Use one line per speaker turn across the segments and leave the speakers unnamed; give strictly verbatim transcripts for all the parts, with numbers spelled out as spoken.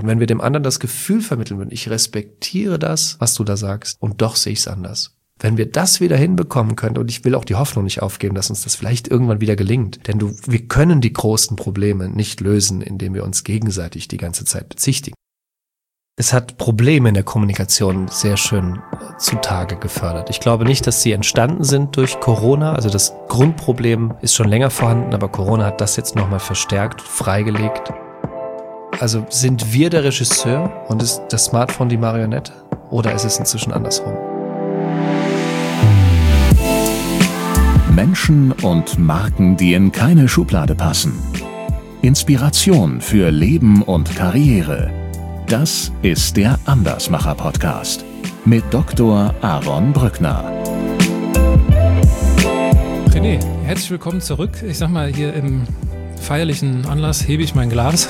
Und wenn wir dem anderen das Gefühl vermitteln würden, ich respektiere das, was du da sagst, und doch sehe ich es anders. Wenn wir das wieder hinbekommen können, und ich will auch die Hoffnung nicht aufgeben, dass uns das vielleicht irgendwann wieder gelingt, denn du, wir können die großen Probleme nicht lösen, indem wir uns gegenseitig die ganze Zeit bezichtigen. Es hat Probleme in der Kommunikation sehr schön zutage gefördert. Ich glaube nicht, dass sie entstanden sind durch Corona. Also das Grundproblem ist schon länger vorhanden, aber Corona hat das jetzt nochmal verstärkt, freigelegt. Also sind wir der Regisseur und ist das Smartphone die Marionette? Oder ist es inzwischen andersrum?
Menschen und Marken, die in keine Schublade passen. Inspiration für Leben und Karriere. Das ist der Andersmacher-Podcast mit Doktor Aaron Brückner.
René, herzlich willkommen zurück. Ich sag mal, hier im feierlichen Anlass hebe ich mein Glas.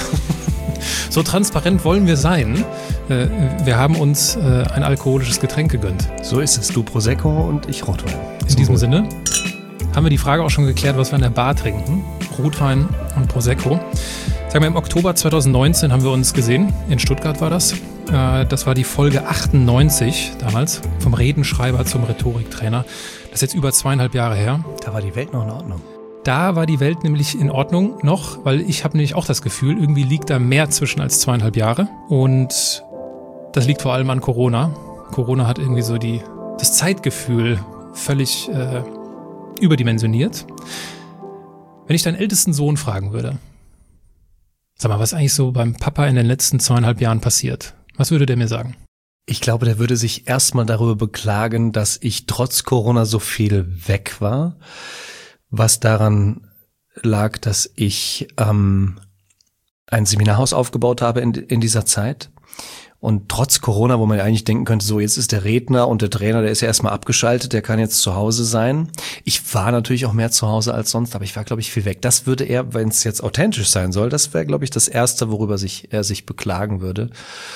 So transparent wollen wir sein. Wir haben uns ein alkoholisches Getränk gegönnt.
So ist es. Du Prosecco und ich Rotwein.
In diesem Sinne haben wir die Frage auch schon geklärt, was wir in der Bar trinken. Rotwein und Prosecco. Sagen wir, im Oktober zwanzig neunzehn haben wir uns gesehen. In Stuttgart war das. Das war die Folge achtundneunzig damals. Vom Redenschreiber zum Rhetoriktrainer. Das ist jetzt über zweieinhalb Jahre her.
Da war die Welt noch in Ordnung.
Da war die Welt nämlich in Ordnung noch, weil ich habe nämlich auch das Gefühl, irgendwie liegt da mehr zwischen als zweieinhalb Jahre. Und das liegt vor allem an Corona. Corona hat irgendwie so die, das Zeitgefühl völlig äh, überdimensioniert. Wenn ich deinen ältesten Sohn fragen würde, sag mal, was ist eigentlich so beim Papa in den letzten zweieinhalb Jahren passiert? Was würde der mir sagen?
Ich glaube, der würde sich erstmal darüber beklagen, dass ich trotz Corona so viel weg war. Was daran lag, dass ich ähm, ein Seminarhaus aufgebaut habe in, in dieser Zeit. Und trotz Corona, wo man ja eigentlich denken könnte, so jetzt ist der Redner und der Trainer, der ist ja erstmal abgeschaltet, der kann jetzt zu Hause sein. Ich war natürlich auch mehr zu Hause als sonst, aber ich war, glaube ich, viel weg. Das würde er, wenn es jetzt authentisch sein soll, das wäre, glaube ich, das Erste, worüber sich er sich beklagen würde.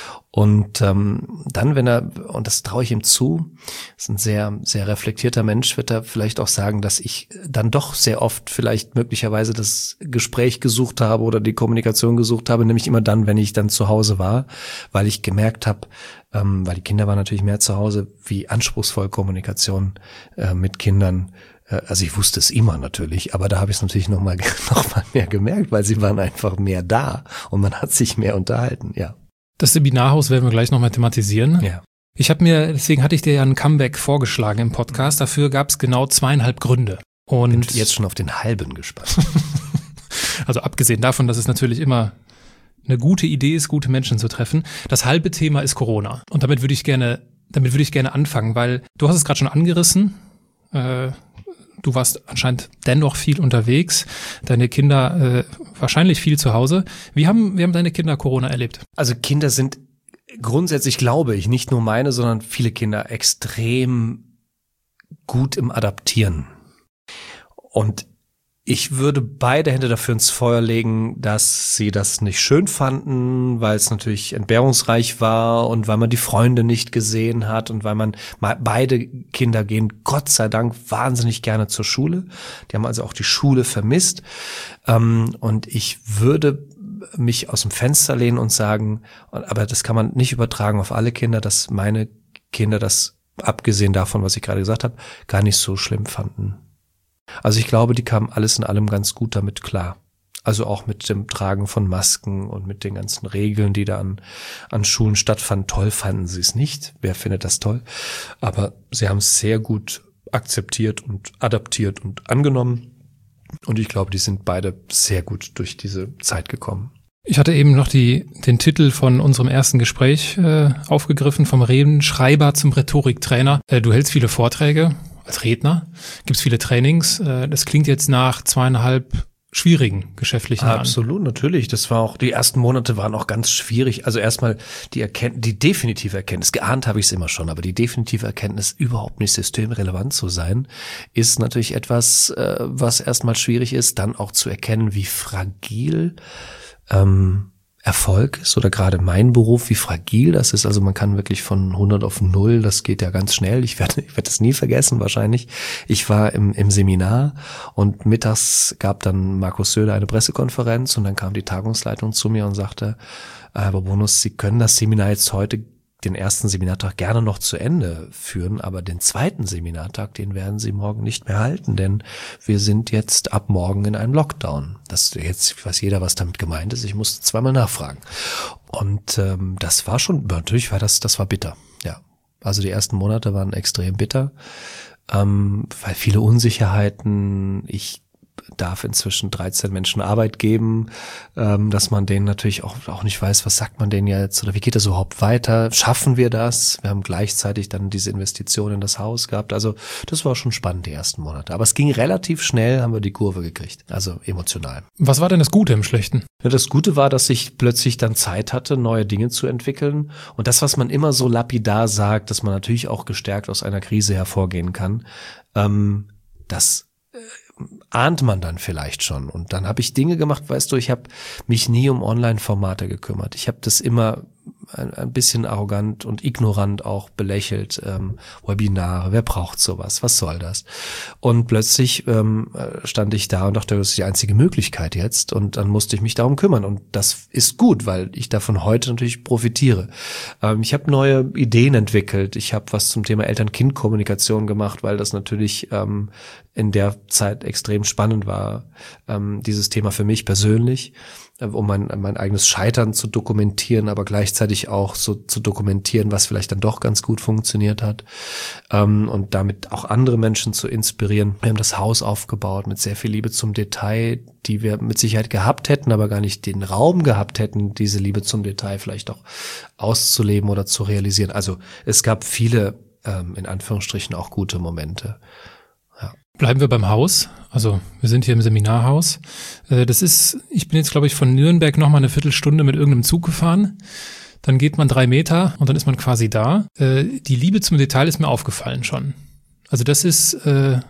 Und ähm, dann, wenn er, und das traue ich ihm zu, ist ein sehr, sehr reflektierter Mensch, wird er vielleicht auch sagen, dass ich dann doch sehr oft vielleicht möglicherweise das Gespräch gesucht habe oder die Kommunikation gesucht habe, nämlich immer dann, wenn ich dann zu Hause war, weil ich gemerkt habe, ähm, weil die Kinder waren natürlich mehr zu Hause, wie anspruchsvoll Kommunikation äh, mit Kindern. Äh, also ich wusste es immer natürlich, aber da habe ich es natürlich noch mal, noch mal mehr gemerkt, weil sie waren einfach mehr da und man hat sich mehr unterhalten, ja.
Das Seminarhaus werden wir gleich nochmal thematisieren.
Ja.
Ich habe mir, deswegen hatte ich dir ja ein Comeback vorgeschlagen im Podcast. Dafür gab es genau zweieinhalb Gründe. Und
bin jetzt schon auf den halben gespannt.
Also abgesehen davon, dass es natürlich immer eine gute Idee ist, gute Menschen zu treffen. Das halbe Thema ist Corona. Und damit würde ich gerne, damit würde ich gerne anfangen, weil du hast es gerade schon angerissen. Äh, Du warst anscheinend dennoch viel unterwegs, deine Kinder äh, wahrscheinlich viel zu Hause. Wie haben, wie haben deine Kinder Corona erlebt?
Also Kinder sind grundsätzlich, glaube ich, nicht nur meine, sondern viele Kinder extrem gut im Adaptieren. Und ich würde beide Hände dafür ins Feuer legen, dass sie das nicht schön fanden, weil es natürlich entbehrungsreich war und weil man die Freunde nicht gesehen hat und weil man, beide Kinder gehen Gott sei Dank wahnsinnig gerne zur Schule. Die haben also auch die Schule vermisst. Und ich würde mich aus dem Fenster lehnen und sagen, aber das kann man nicht übertragen auf alle Kinder, dass meine Kinder das, abgesehen davon, was ich gerade gesagt habe, gar nicht so schlimm fanden. Also ich glaube, die kamen alles in allem ganz gut damit klar. Also auch mit dem Tragen von Masken und mit den ganzen Regeln, die da an, an Schulen stattfanden. Toll fanden sie es nicht. Wer findet das toll? Aber sie haben es sehr gut akzeptiert und adaptiert und angenommen. Und ich glaube, die sind beide sehr gut durch diese Zeit gekommen.
Ich hatte eben noch die, den Titel von unserem ersten Gespräch äh, aufgegriffen, vom Redenschreiber zum Rhetoriktrainer. Äh, du hältst viele Vorträge als Redner, gibt's viele Trainings. Äh, das klingt jetzt nach zweieinhalb schwierigen geschäftlichen Jahren.
Absolut, natürlich. Das war auch, die ersten Monate waren auch ganz schwierig. Also erstmal die Erkenntnis, die definitive Erkenntnis, geahnt habe ich es immer schon, aber die definitive Erkenntnis, überhaupt nicht systemrelevant zu sein, ist natürlich etwas, äh, was erstmal schwierig ist, dann auch zu erkennen, wie fragil ähm, Erfolg ist oder gerade mein Beruf, wie fragil das ist. Also man kann wirklich von hundert auf null, das geht ja ganz schnell. Ich werde ich werde das nie vergessen wahrscheinlich. Ich war im im Seminar und mittags gab dann Markus Söder eine Pressekonferenz und dann kam die Tagungsleitung zu mir und sagte, Aber Bonus, Sie können das Seminar jetzt heute, den ersten Seminartag, gerne noch zu Ende führen, aber den zweiten Seminartag, den werden Sie morgen nicht mehr halten, denn wir sind jetzt ab morgen in einem Lockdown. Das jetzt weiß jeder, was damit gemeint ist. Ich musste zweimal nachfragen. Und ähm, das war schon, natürlich war das, das war bitter, ja. Also die ersten Monate waren extrem bitter, ähm, weil viele Unsicherheiten. Ich darf inzwischen dreizehn Menschen Arbeit geben, ähm, dass man denen natürlich auch auch nicht weiß, was sagt man denen jetzt oder wie geht das überhaupt weiter? Schaffen wir das? Wir haben gleichzeitig dann diese Investition in das Haus gehabt. Also das war schon spannend, die ersten Monate. Aber es ging relativ schnell, haben wir die Kurve gekriegt, also emotional.
Was war denn das Gute im Schlechten?
Ja, das Gute war, dass ich plötzlich dann Zeit hatte, neue Dinge zu entwickeln. Und das, was man immer so lapidar sagt, dass man natürlich auch gestärkt aus einer Krise hervorgehen kann, ähm, das ahnt man dann vielleicht schon. Und dann habe ich Dinge gemacht, weißt du, ich habe mich nie um Online-Formate gekümmert. Ich habe das immer ein, ein bisschen arrogant und ignorant auch belächelt. Ähm, Webinare, wer braucht sowas? Was soll das? Und plötzlich ähm, stand ich da und dachte, das ist die einzige Möglichkeit jetzt. Und dann musste ich mich darum kümmern. Und das ist gut, weil ich davon heute natürlich profitiere. Ähm, ich habe neue Ideen entwickelt. Ich habe was zum Thema Eltern-Kind-Kommunikation gemacht, weil das natürlich ähm, in der Zeit extrem spannend war, ähm, dieses Thema für mich persönlich, äh, um mein, mein eigenes Scheitern zu dokumentieren, aber gleichzeitig auch so zu dokumentieren, was vielleicht dann doch ganz gut funktioniert hat, ähm, und damit auch andere Menschen zu inspirieren. Wir haben das Haus aufgebaut mit sehr viel Liebe zum Detail, die wir mit Sicherheit gehabt hätten, aber gar nicht den Raum gehabt hätten, diese Liebe zum Detail vielleicht auch auszuleben oder zu realisieren. Also es gab viele, ähm, in Anführungsstrichen, auch gute Momente.
Bleiben wir beim Haus. Also wir sind hier im Seminarhaus. Das ist, ich bin jetzt, glaube ich, von Nürnberg noch mal eine Viertelstunde mit irgendeinem Zug gefahren. Dann geht man drei Meter und dann ist man quasi da. Die Liebe zum Detail ist mir aufgefallen schon. Also das ist äh,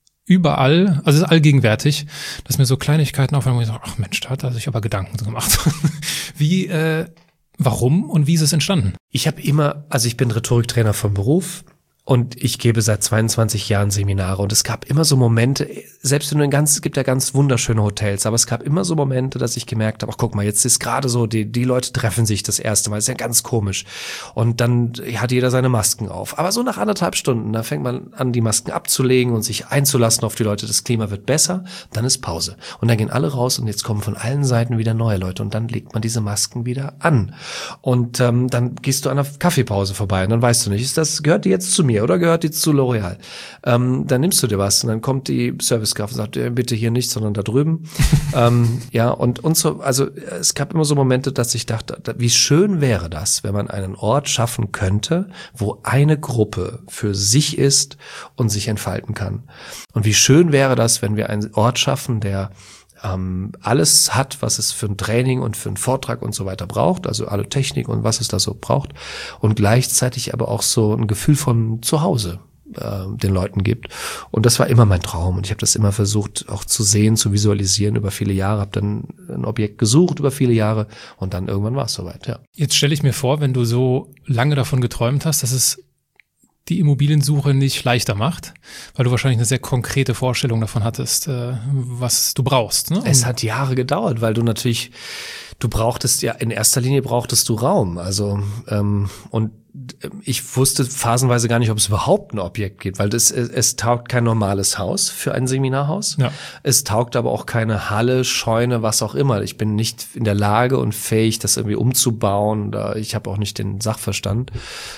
überall, also es ist allgegenwärtig, dass mir so Kleinigkeiten auffallen, wo ich sage, ach Mensch, da hat er sich aber Gedanken gemacht. Wie, äh, warum und wie ist es entstanden?
Ich habe immer, also ich bin Rhetoriktrainer vom Beruf. Und ich gebe seit zweiundzwanzig Jahren Seminare und es gab immer so Momente, selbst wenn du in ganz, es gibt ja ganz wunderschöne Hotels, aber es gab immer so Momente, dass ich gemerkt habe, ach guck mal, jetzt ist gerade so, die die Leute treffen sich das erste Mal, ist ja ganz komisch. Und dann hat jeder seine Masken auf. Aber so nach anderthalb Stunden, da fängt man an, die Masken abzulegen und sich einzulassen auf die Leute, das Klima wird besser, dann ist Pause. Und dann gehen alle raus und jetzt kommen von allen Seiten wieder neue Leute und dann legt man diese Masken wieder an. Und ähm, dann gehst du an einer Kaffeepause vorbei und dann weißt du nicht, ist das, gehört die jetzt zu mir oder gehört die zu L'Oreal? Ähm, dann nimmst du dir was und dann kommt die Servicekraft und sagt, äh, bitte hier nicht, sondern da drüben. ähm, ja, und, und so, also es gab immer so Momente, dass ich dachte, wie schön wäre das, wenn man einen Ort schaffen könnte, wo eine Gruppe für sich ist und sich entfalten kann. Und wie schön wäre das, wenn wir einen Ort schaffen, der ähm, alles hat, was es für ein Training und für einen Vortrag und so weiter braucht, also alle Technik und was es da so braucht und gleichzeitig aber auch so ein Gefühl von Zuhause äh, den Leuten gibt. Und das war immer mein Traum und ich habe das immer versucht auch zu sehen, zu visualisieren über viele Jahre, habe dann ein Objekt gesucht über viele Jahre und dann irgendwann war es soweit, ja.
Jetzt stelle ich mir vor, wenn du so lange davon geträumt hast, dass es die Immobiliensuche nicht leichter macht, weil du wahrscheinlich eine sehr konkrete Vorstellung davon hattest, äh, was du brauchst. Ne?
Es hat Jahre gedauert, weil du natürlich, du brauchtest ja, in erster Linie brauchtest du Raum. Also ähm, und ich wusste phasenweise gar nicht, ob es überhaupt ein Objekt gibt, weil das, es, es taugt kein normales Haus für ein Seminarhaus.
Ja.
Es taugt aber auch keine Halle, Scheune, was auch immer. Ich bin nicht in der Lage und fähig, das irgendwie umzubauen. Ich habe auch nicht den Sachverstand.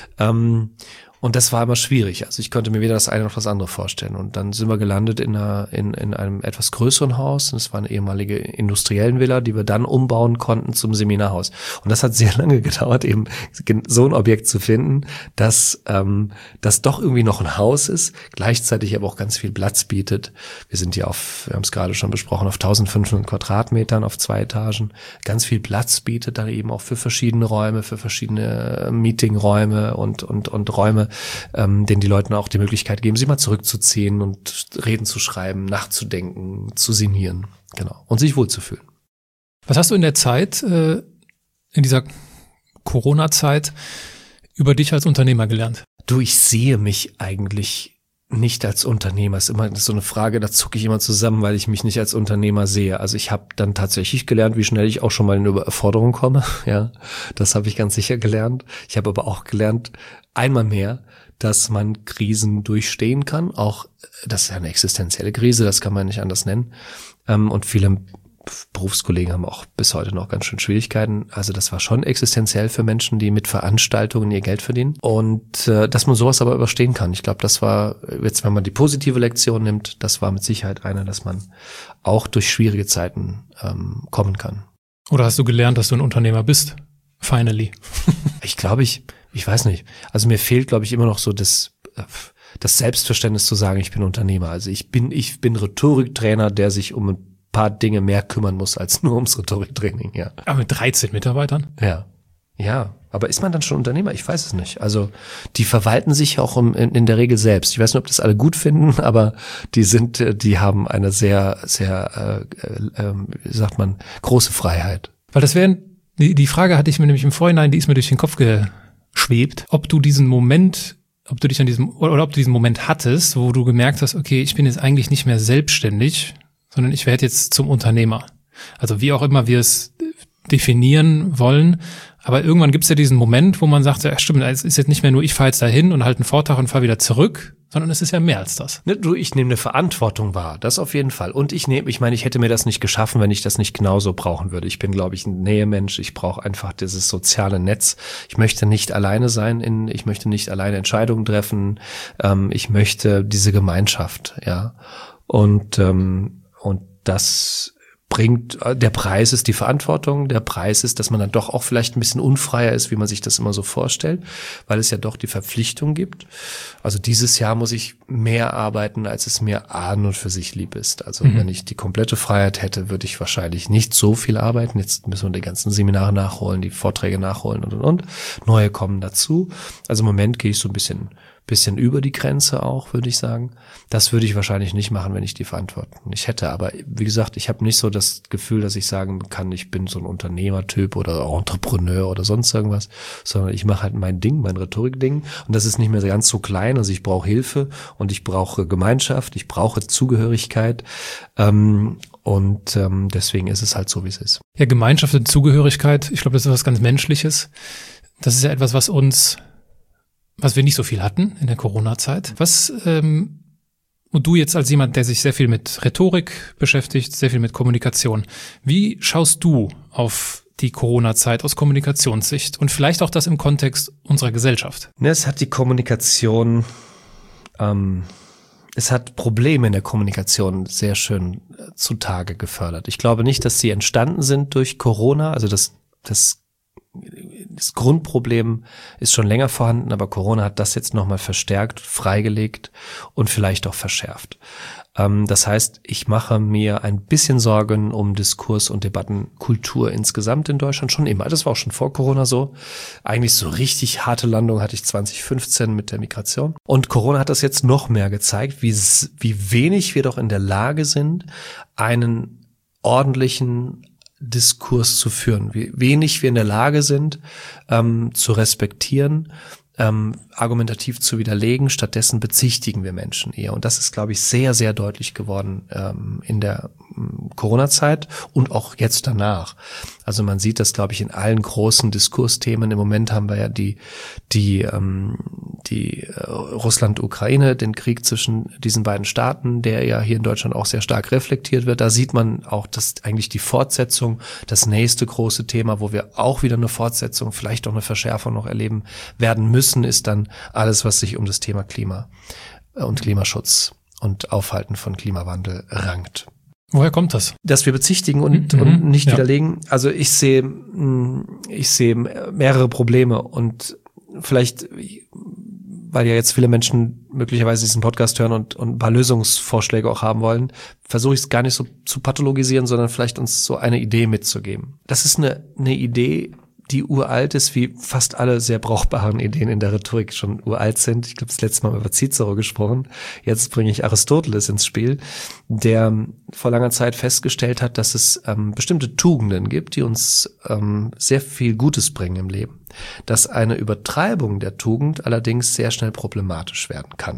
Ähm, Und das war immer schwierig. Also ich konnte mir weder das eine noch das andere vorstellen. Und dann sind wir gelandet in einer, in, in einem etwas größeren Haus. Das war eine ehemalige Industriellenvilla, die wir dann umbauen konnten zum Seminarhaus. Und das hat sehr lange gedauert, eben so ein Objekt zu finden, dass ähm, das doch irgendwie noch ein Haus ist, gleichzeitig aber auch ganz viel Platz bietet. Wir sind hier auf, wir haben es gerade schon besprochen, auf eintausendfünfhundert Quadratmetern auf zwei Etagen. Ganz viel Platz bietet dann eben auch für verschiedene Räume, für verschiedene Meetingräume und und und Räume, ähm, denen die Leuten auch die Möglichkeit geben, sich mal zurückzuziehen und Reden zu schreiben, nachzudenken, zu sinnieren, genau, und sich wohlzufühlen.
Was hast du in der Zeit, äh, in dieser Corona-Zeit, über dich als Unternehmer gelernt?
Du, ich sehe mich eigentlich nicht als Unternehmer. Ist immer so eine Frage, da zucke ich immer zusammen, weil ich mich nicht als Unternehmer sehe. Also ich habe dann tatsächlich gelernt, wie schnell ich auch schon mal in Überforderung komme. Ja, das habe ich ganz sicher gelernt. Ich habe aber auch gelernt, einmal mehr, dass man Krisen durchstehen kann. Auch, das ist ja eine existenzielle Krise, das kann man nicht anders nennen. Und viele Berufskollegen haben auch bis heute noch ganz schön Schwierigkeiten. Also das war schon existenziell für Menschen, die mit Veranstaltungen ihr Geld verdienen. Und äh, dass man sowas aber überstehen kann. Ich glaube, das war, jetzt wenn man die positive Lektion nimmt, das war mit Sicherheit eine, dass man auch durch schwierige Zeiten ähm, kommen kann.
Oder hast du gelernt, dass du ein Unternehmer bist? Finally.
Ich glaube, ich, ich weiß nicht. Also mir fehlt, glaube ich, immer noch so das, das Selbstverständnis zu sagen, ich bin Unternehmer. Also ich bin, ich bin Rhetoriktrainer, der sich um ein paar Dinge mehr kümmern muss als nur ums Rhetoriktraining, ja.
Aber mit dreizehn Mitarbeitern?
Ja. Ja. Aber ist man dann schon Unternehmer? Ich weiß es nicht. Also, die verwalten sich auch in, in der Regel selbst. Ich weiß nicht, ob das alle gut finden, aber die sind, die haben eine sehr, sehr, äh, äh, wie sagt man, große Freiheit.
Weil das wäre, die, die Frage hatte ich mir nämlich im Vorhinein, die ist mir durch den Kopf geschwebt, ob du diesen Moment, ob du dich an diesem, oder ob du diesen Moment hattest, wo du gemerkt hast, okay, ich bin jetzt eigentlich nicht mehr selbstständig, sondern ich werde jetzt zum Unternehmer. Also wie auch immer wir es definieren wollen, aber irgendwann gibt es ja diesen Moment, wo man sagt, ja stimmt, es ist jetzt nicht mehr nur, ich fahre jetzt dahin und halte einen Vortrag und fahre wieder zurück, sondern es ist ja mehr als das.
Ne, du, ich nehme eine Verantwortung wahr, das auf jeden Fall. Und ich nehme, ich meine, ich hätte mir das nicht geschaffen, wenn ich das nicht genauso brauchen würde. Ich bin, glaube ich, ein Nähemensch. Ich brauche einfach dieses soziale Netz. Ich möchte nicht alleine sein, in, ich möchte nicht alleine Entscheidungen treffen. Ähm, ich möchte diese Gemeinschaft, ja. Und ähm, Und das bringt, der Preis ist die Verantwortung, der Preis ist, dass man dann doch auch vielleicht ein bisschen unfreier ist, wie man sich das immer so vorstellt, weil es ja doch die Verpflichtung gibt. Also dieses Jahr muss ich mehr arbeiten, als es mir an und für sich lieb ist. Also mhm. wenn ich die komplette Freiheit hätte, würde ich wahrscheinlich nicht so viel arbeiten. Jetzt müssen wir die ganzen Seminare nachholen, die Vorträge nachholen und und und. Neue kommen dazu. Also im Moment gehe ich so ein bisschen bisschen über die Grenze auch, würde ich sagen. Das würde ich wahrscheinlich nicht machen, wenn ich die Verantwortung nicht hätte. Aber wie gesagt, ich habe nicht so das Gefühl, dass ich sagen kann, ich bin so ein Unternehmertyp oder Entrepreneur oder sonst irgendwas, sondern ich mache halt mein Ding, mein Rhetorikding. Und das ist nicht mehr ganz so klein. Also ich brauche Hilfe und ich brauche Gemeinschaft, ich brauche Zugehörigkeit. Ähm, und ähm, deswegen ist es halt so, wie es ist.
Ja, Gemeinschaft und Zugehörigkeit, ich glaube, das ist was ganz Menschliches. Das ist ja etwas, was uns was wir nicht so viel hatten in der Corona-Zeit. Was, ähm, und du jetzt als jemand, der sich sehr viel mit Rhetorik beschäftigt, sehr viel mit Kommunikation, wie schaust du auf die Corona-Zeit aus Kommunikationssicht und vielleicht auch das im Kontext unserer Gesellschaft?
Es hat die Kommunikation, ähm, es hat Probleme in der Kommunikation sehr schön äh, zutage gefördert. Ich glaube nicht, dass sie entstanden sind durch Corona, also das, das Das Grundproblem ist schon länger vorhanden, aber Corona hat das jetzt nochmal verstärkt, freigelegt und vielleicht auch verschärft. Ähm, das heißt, ich mache mir ein bisschen Sorgen um Diskurs- und Debattenkultur insgesamt in Deutschland schon immer. Das war auch schon vor Corona so. Eigentlich so richtig harte Landung hatte ich zwanzig fünfzehn mit der Migration. Und Corona hat das jetzt noch mehr gezeigt, wie, wie wenig wir doch in der Lage sind, einen ordentlichen Diskurs zu führen, wie wenig wir in der Lage sind, ähm, zu respektieren, ähm, argumentativ zu widerlegen. Stattdessen bezichtigen wir Menschen eher. Und das ist, glaube ich, sehr, sehr deutlich geworden ähm, in der ähm, Corona-Zeit und auch jetzt danach. Also man sieht das, glaube ich, in allen großen Diskursthemen. Im Moment haben wir ja die die ähm, die äh, Russland-Ukraine, den Krieg zwischen diesen beiden Staaten, der ja hier in Deutschland auch sehr stark reflektiert wird. Da sieht man auch, dass eigentlich die Fortsetzung, das nächste große Thema, wo wir auch wieder eine Fortsetzung, vielleicht auch eine Verschärfung noch erleben werden müssen, ist dann alles, was sich um das Thema Klima und Klimaschutz und Aufhalten von Klimawandel rankt.
Woher kommt das?
Dass wir bezichtigen und,
mhm,
und nicht
ja.
widerlegen. Also ich sehe, ich sehe mehrere Probleme und vielleicht, weil ja jetzt viele Menschen möglicherweise diesen Podcast hören und, und ein paar Lösungsvorschläge auch haben wollen, versuche ich es gar nicht so zu pathologisieren, sondern vielleicht uns so eine Idee mitzugeben. Das ist eine, eine Idee, die uralt ist, wie fast alle sehr brauchbaren Ideen in der Rhetorik schon uralt sind. Ich glaube, das letzte Mal über Cicero gesprochen. Jetzt bringe ich Aristoteles ins Spiel, der vor langer Zeit festgestellt hat, dass es ähm, bestimmte Tugenden gibt, die uns ähm, sehr viel Gutes bringen im Leben. Dass eine Übertreibung der Tugend allerdings sehr schnell problematisch werden kann.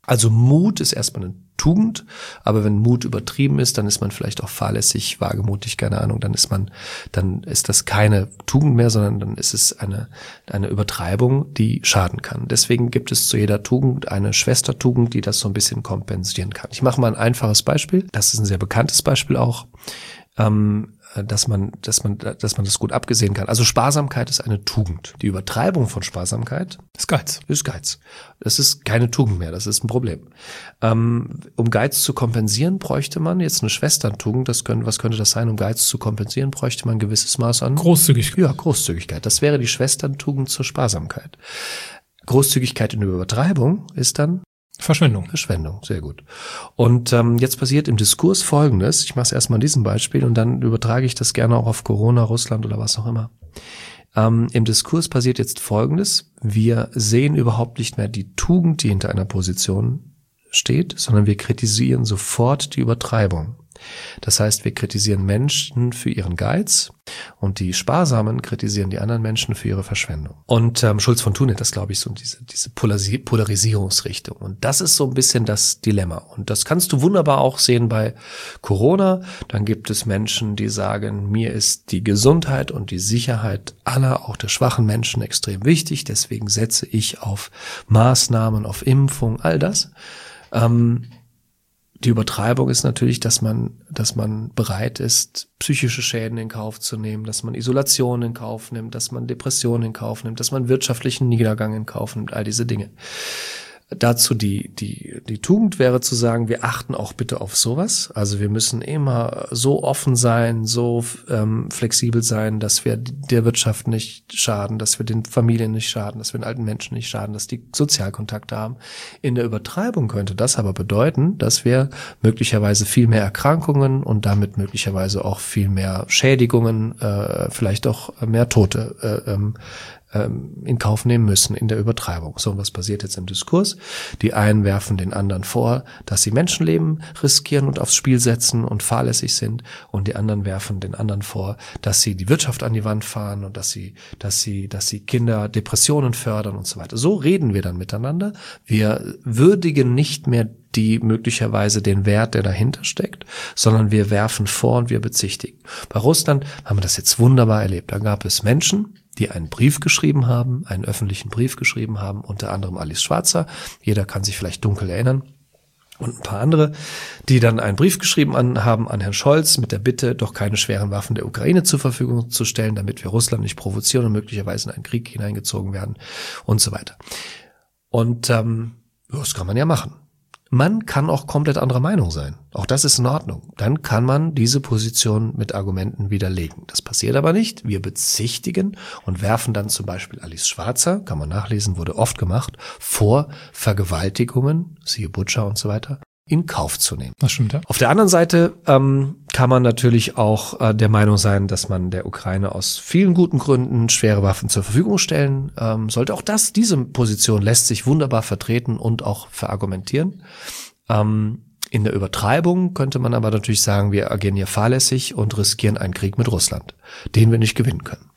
Also Mut ist erstmal eine Tugend, aber wenn Mut übertrieben ist, dann ist man vielleicht auch fahrlässig, wagemutig, keine Ahnung, dann ist man, dann ist das keine Tugend mehr, sondern dann ist es eine, eine Übertreibung, die schaden kann. Deswegen gibt es zu jeder Tugend eine Schwestertugend, die das so ein bisschen kompensieren kann. Ich mache mal ein einfaches Beispiel. Das ist ein sehr bekanntes Beispiel auch. Ähm, dass man, dass man, dass man das gut abgesehen kann. Also Sparsamkeit ist eine Tugend. Die Übertreibung von Sparsamkeit
ist Geiz.
Ist Geiz. Das ist keine Tugend mehr. Das ist ein Problem. Ähm, um Geiz zu kompensieren, bräuchte man jetzt eine Schwesterntugend. Das können, was könnte das sein? Um Geiz zu kompensieren, bräuchte man ein gewisses Maß an
Großzügigkeit.
Ja, Großzügigkeit. Das wäre die Schwesterntugend zur Sparsamkeit. Großzügigkeit in der Übertreibung ist dann
Verschwendung.
Verschwendung, sehr gut. Und ähm, jetzt passiert im Diskurs Folgendes. Ich mache es erstmal an diesem Beispiel und dann übertrage ich das gerne auch auf Corona, Russland oder was auch immer. Ähm, im Diskurs passiert jetzt Folgendes. Wir sehen überhaupt nicht mehr die Tugend, die hinter einer Position steht, sondern wir kritisieren sofort die Übertreibung. Das heißt, wir kritisieren Menschen für ihren Geiz und die Sparsamen kritisieren die anderen Menschen für ihre Verschwendung. Und ähm, Schulz von Thun hat das, glaube ich, so diese, diese Polarisi- Polarisierungsrichtung. Und das ist so ein bisschen das Dilemma. Und das kannst du wunderbar auch sehen bei Corona. Dann gibt es Menschen, die sagen, mir ist die Gesundheit und die Sicherheit aller, auch der schwachen Menschen, extrem wichtig. Deswegen setze ich auf Maßnahmen, auf Impfung, all das. Ähm, Die Übertreibung ist natürlich, dass man, dass man bereit ist, psychische Schäden in Kauf zu nehmen, dass man Isolation in Kauf nimmt, dass man Depressionen in Kauf nimmt, dass man wirtschaftlichen Niedergang in Kauf nimmt, all diese Dinge. Dazu die, die, die Tugend wäre zu sagen, wir achten auch bitte auf sowas. Also wir müssen immer so offen sein, so ähm, flexibel sein, dass wir der Wirtschaft nicht schaden, dass wir den Familien nicht schaden, dass wir den alten Menschen nicht schaden, dass die Sozialkontakte haben. In der Übertreibung könnte das aber bedeuten, dass wir möglicherweise viel mehr Erkrankungen und damit möglicherweise auch viel mehr Schädigungen, äh, vielleicht auch mehr Tote äh, ähm, in Kauf nehmen müssen in der Übertreibung. So, und was passiert jetzt im Diskurs? Die einen werfen den anderen vor, dass sie Menschenleben riskieren und aufs Spiel setzen und fahrlässig sind, und die anderen werfen den anderen vor, dass sie die Wirtschaft an die Wand fahren und dass sie, dass sie, dass sie Kinder Depressionen fördern und so weiter. So reden wir dann miteinander. Wir würdigen nicht mehr die möglicherweise den Wert, der dahinter steckt, sondern wir werfen vor und wir bezichtigen. Bei Russland haben wir das jetzt wunderbar erlebt. Da gab es Menschen, die einen Brief geschrieben haben, einen öffentlichen Brief geschrieben haben, unter anderem Alice Schwarzer. Jeder kann sich vielleicht dunkel erinnern. Und ein paar andere, die dann einen Brief geschrieben an, haben an Herrn Scholz mit der Bitte, doch keine schweren Waffen der Ukraine zur Verfügung zu stellen, damit wir Russland nicht provozieren und möglicherweise in einen Krieg hineingezogen werden und so weiter. Und ähm, das kann man ja machen. Man kann auch komplett anderer Meinung sein. Auch das ist in Ordnung. Dann kann man diese Position mit Argumenten widerlegen. Das passiert aber nicht. Wir bezichtigen und werfen dann zum Beispiel Alice Schwarzer, kann man nachlesen, wurde oft gemacht, vor, Vergewaltigungen, siehe Butcher und so weiter, in Kauf zu nehmen.
Das stimmt, ja.
Auf der anderen Seite ähm, kann man natürlich auch äh, der Meinung sein, dass man der Ukraine aus vielen guten Gründen schwere Waffen zur Verfügung stellen ähm, sollte. Auch das, diese Position lässt sich wunderbar vertreten und auch verargumentieren. Ähm, in der Übertreibung könnte man aber natürlich sagen, wir agieren hier fahrlässig und riskieren einen Krieg mit Russland, den wir nicht gewinnen können.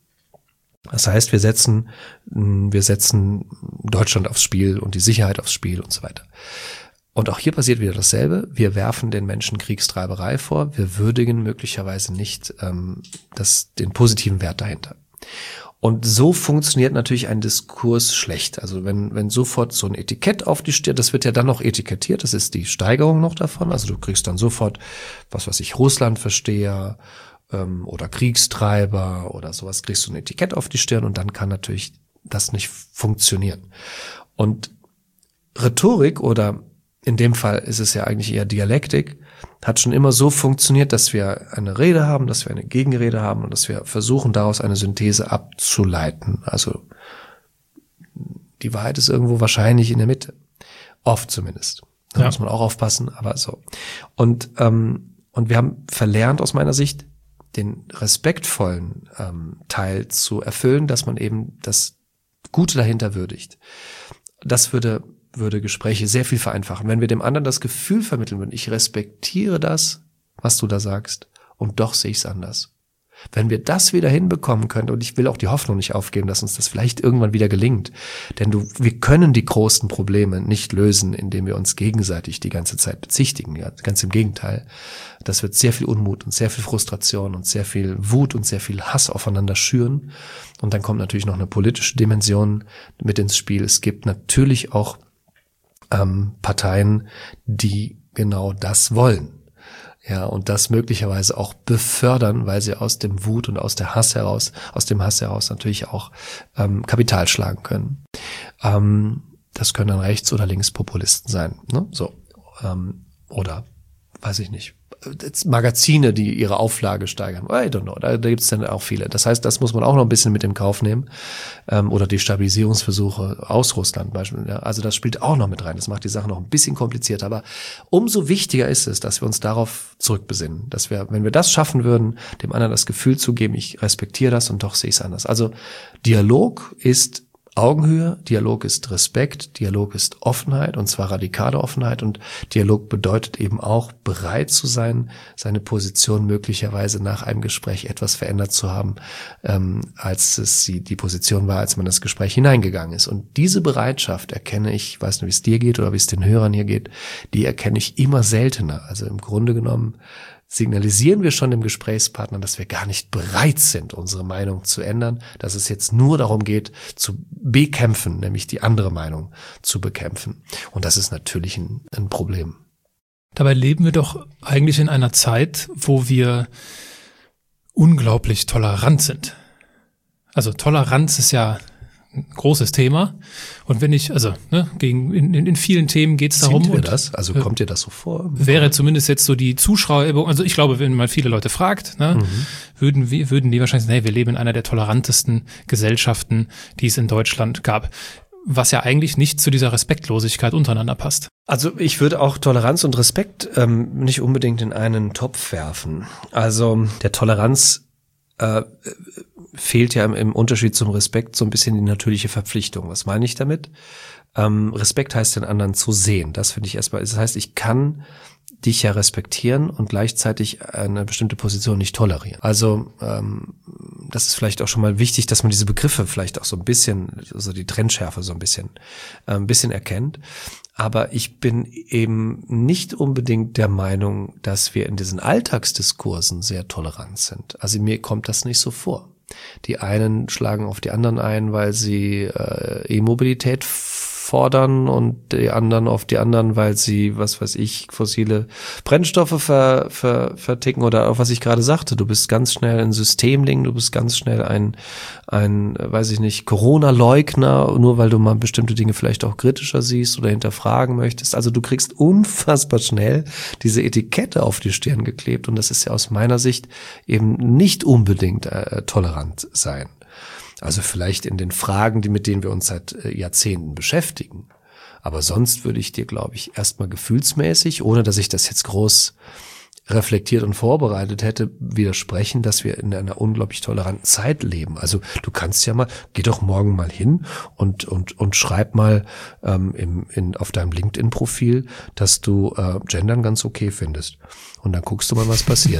Das heißt, wir setzen, wir setzen Deutschland aufs Spiel und die Sicherheit aufs Spiel und so weiter. Und auch hier passiert wieder dasselbe. Wir werfen den Menschen Kriegstreiberei vor. Wir würdigen möglicherweise nicht ähm, das, den positiven Wert dahinter. Und so funktioniert natürlich ein Diskurs schlecht. Also wenn, wenn sofort so ein Etikett auf die Stirn, das wird ja dann noch etikettiert, das ist die Steigerung noch davon. Also du kriegst dann sofort, was weiß ich, Russlandversteher ähm, oder Kriegstreiber oder sowas, kriegst du ein Etikett auf die Stirn und dann kann natürlich das nicht funktionieren. Und Rhetorik oder in dem Fall ist es ja eigentlich eher Dialektik, hat schon immer so funktioniert, dass wir eine Rede haben, dass wir eine Gegenrede haben und dass wir versuchen, daraus eine Synthese abzuleiten. Also die Wahrheit ist irgendwo wahrscheinlich in der Mitte. Oft zumindest. Da ja. muss man auch aufpassen, aber so. Und, ähm, und wir haben verlernt aus meiner Sicht, den respektvollen ähm, Teil zu erfüllen, dass man eben das Gute dahinter würdigt. Das würde würde Gespräche sehr viel vereinfachen. Wenn wir dem anderen das Gefühl vermitteln würden, ich respektiere das, was du da sagst, und doch sehe ich es anders. Wenn wir das wieder hinbekommen können, und ich will auch die Hoffnung nicht aufgeben, dass uns das vielleicht irgendwann wieder gelingt, denn du, wir können die großen Probleme nicht lösen, indem wir uns gegenseitig die ganze Zeit bezichtigen. Ja, ganz im Gegenteil. Das wird sehr viel Unmut und sehr viel Frustration und sehr viel Wut und sehr viel Hass aufeinander schüren. Und dann kommt natürlich noch eine politische Dimension mit ins Spiel. Es gibt natürlich auch ähm, Parteien, die genau das wollen. Ja, und das möglicherweise auch befördern, weil sie aus dem Wut und aus der Hass heraus, aus dem Hass heraus natürlich auch ähm, Kapital schlagen können. Ähm, das können dann Rechts- oder Linkspopulisten sein, ne? So ähm, oder weiß ich nicht. Magazine, die ihre Auflage steigern. I don't know. Da, da gibt es dann auch viele. Das heißt, das muss man auch noch ein bisschen mit in Kauf nehmen. Ähm, oder die Stabilisierungsversuche aus Russland beispielsweise. Ja, also das spielt auch noch mit rein. Das macht die Sache noch ein bisschen komplizierter. Aber umso wichtiger ist es, dass wir uns darauf zurückbesinnen. Dass wir, wenn wir das schaffen würden, dem anderen das Gefühl zu geben, ich respektiere das und doch sehe ich es anders. Also Dialog ist Augenhöhe, Dialog ist Respekt, Dialog ist Offenheit, und zwar radikale Offenheit, und Dialog bedeutet eben auch, bereit zu sein, seine Position möglicherweise nach einem Gespräch etwas verändert zu haben, ähm, als es die, die Position war, als man in das Gespräch hineingegangen ist. Und diese Bereitschaft erkenne ich, ich weiß nicht, wie es dir geht oder wie es den Hörern hier geht, die erkenne ich immer seltener. Also im Grunde genommen signalisieren wir schon dem Gesprächspartner, dass wir gar nicht bereit sind, unsere Meinung zu ändern, dass es jetzt nur darum geht, zu bekämpfen, nämlich die andere Meinung zu bekämpfen. Und das ist natürlich ein, ein Problem.
Dabei leben wir doch eigentlich in einer Zeit, wo wir unglaublich tolerant sind. Also Toleranz ist ja ein großes Thema. Und wenn ich, also ne, gegen in, in vielen Themen geht es darum.
Sind wir
und,
das? Also kommt dir das so vor?
Wäre zumindest jetzt so die Zuschauer, also ich glaube, wenn man viele Leute fragt, ne, mhm. würden wir, würden die wahrscheinlich sagen, hey, wir leben in einer der tolerantesten Gesellschaften, die es in Deutschland gab. Was ja eigentlich nicht zu dieser Respektlosigkeit untereinander passt.
Also ich würde auch Toleranz und Respekt ähm, nicht unbedingt in einen Topf werfen. Also der Toleranz äh, fehlt ja im, im Unterschied zum Respekt so ein bisschen die natürliche Verpflichtung. Was meine ich damit? Ähm, Respekt heißt, den anderen zu sehen. Das finde ich erstmal. Das heißt, ich kann dich ja respektieren und gleichzeitig eine bestimmte Position nicht tolerieren. Also ähm, das ist vielleicht auch schon mal wichtig, dass man diese Begriffe vielleicht auch so ein bisschen, also die Trennschärfe so ein bisschen, äh, ein bisschen erkennt. Aber ich bin eben nicht unbedingt der Meinung, dass wir in diesen Alltagsdiskursen sehr tolerant sind. Also mir kommt das nicht so vor. Die einen schlagen auf die anderen ein, weil sie äh, E-Mobilität fordern, und die anderen auf die anderen, weil sie, was weiß ich, fossile Brennstoffe ver, ver, verticken, oder auch was ich gerade sagte, du bist ganz schnell ein Systemling, du bist ganz schnell ein, ein, weiß ich nicht, Corona-Leugner, nur weil du mal bestimmte Dinge vielleicht auch kritischer siehst oder hinterfragen möchtest. Also du kriegst unfassbar schnell diese Etikette auf die Stirn geklebt, und das ist ja aus meiner Sicht eben nicht unbedingt äh, tolerant sein. Also vielleicht in den Fragen, die mit denen wir uns seit äh, Jahrzehnten beschäftigen. Aber sonst würde ich dir, glaube ich, erstmal gefühlsmäßig, ohne dass ich das jetzt groß reflektiert und vorbereitet hätte, widersprechen, dass wir in einer unglaublich toleranten Zeit leben. Also du kannst ja mal, geh doch morgen mal hin und und und schreib mal ähm, im, in, auf deinem LinkedIn-Profil, dass du äh, Gendern ganz okay findest. Und dann guckst du mal, was passiert.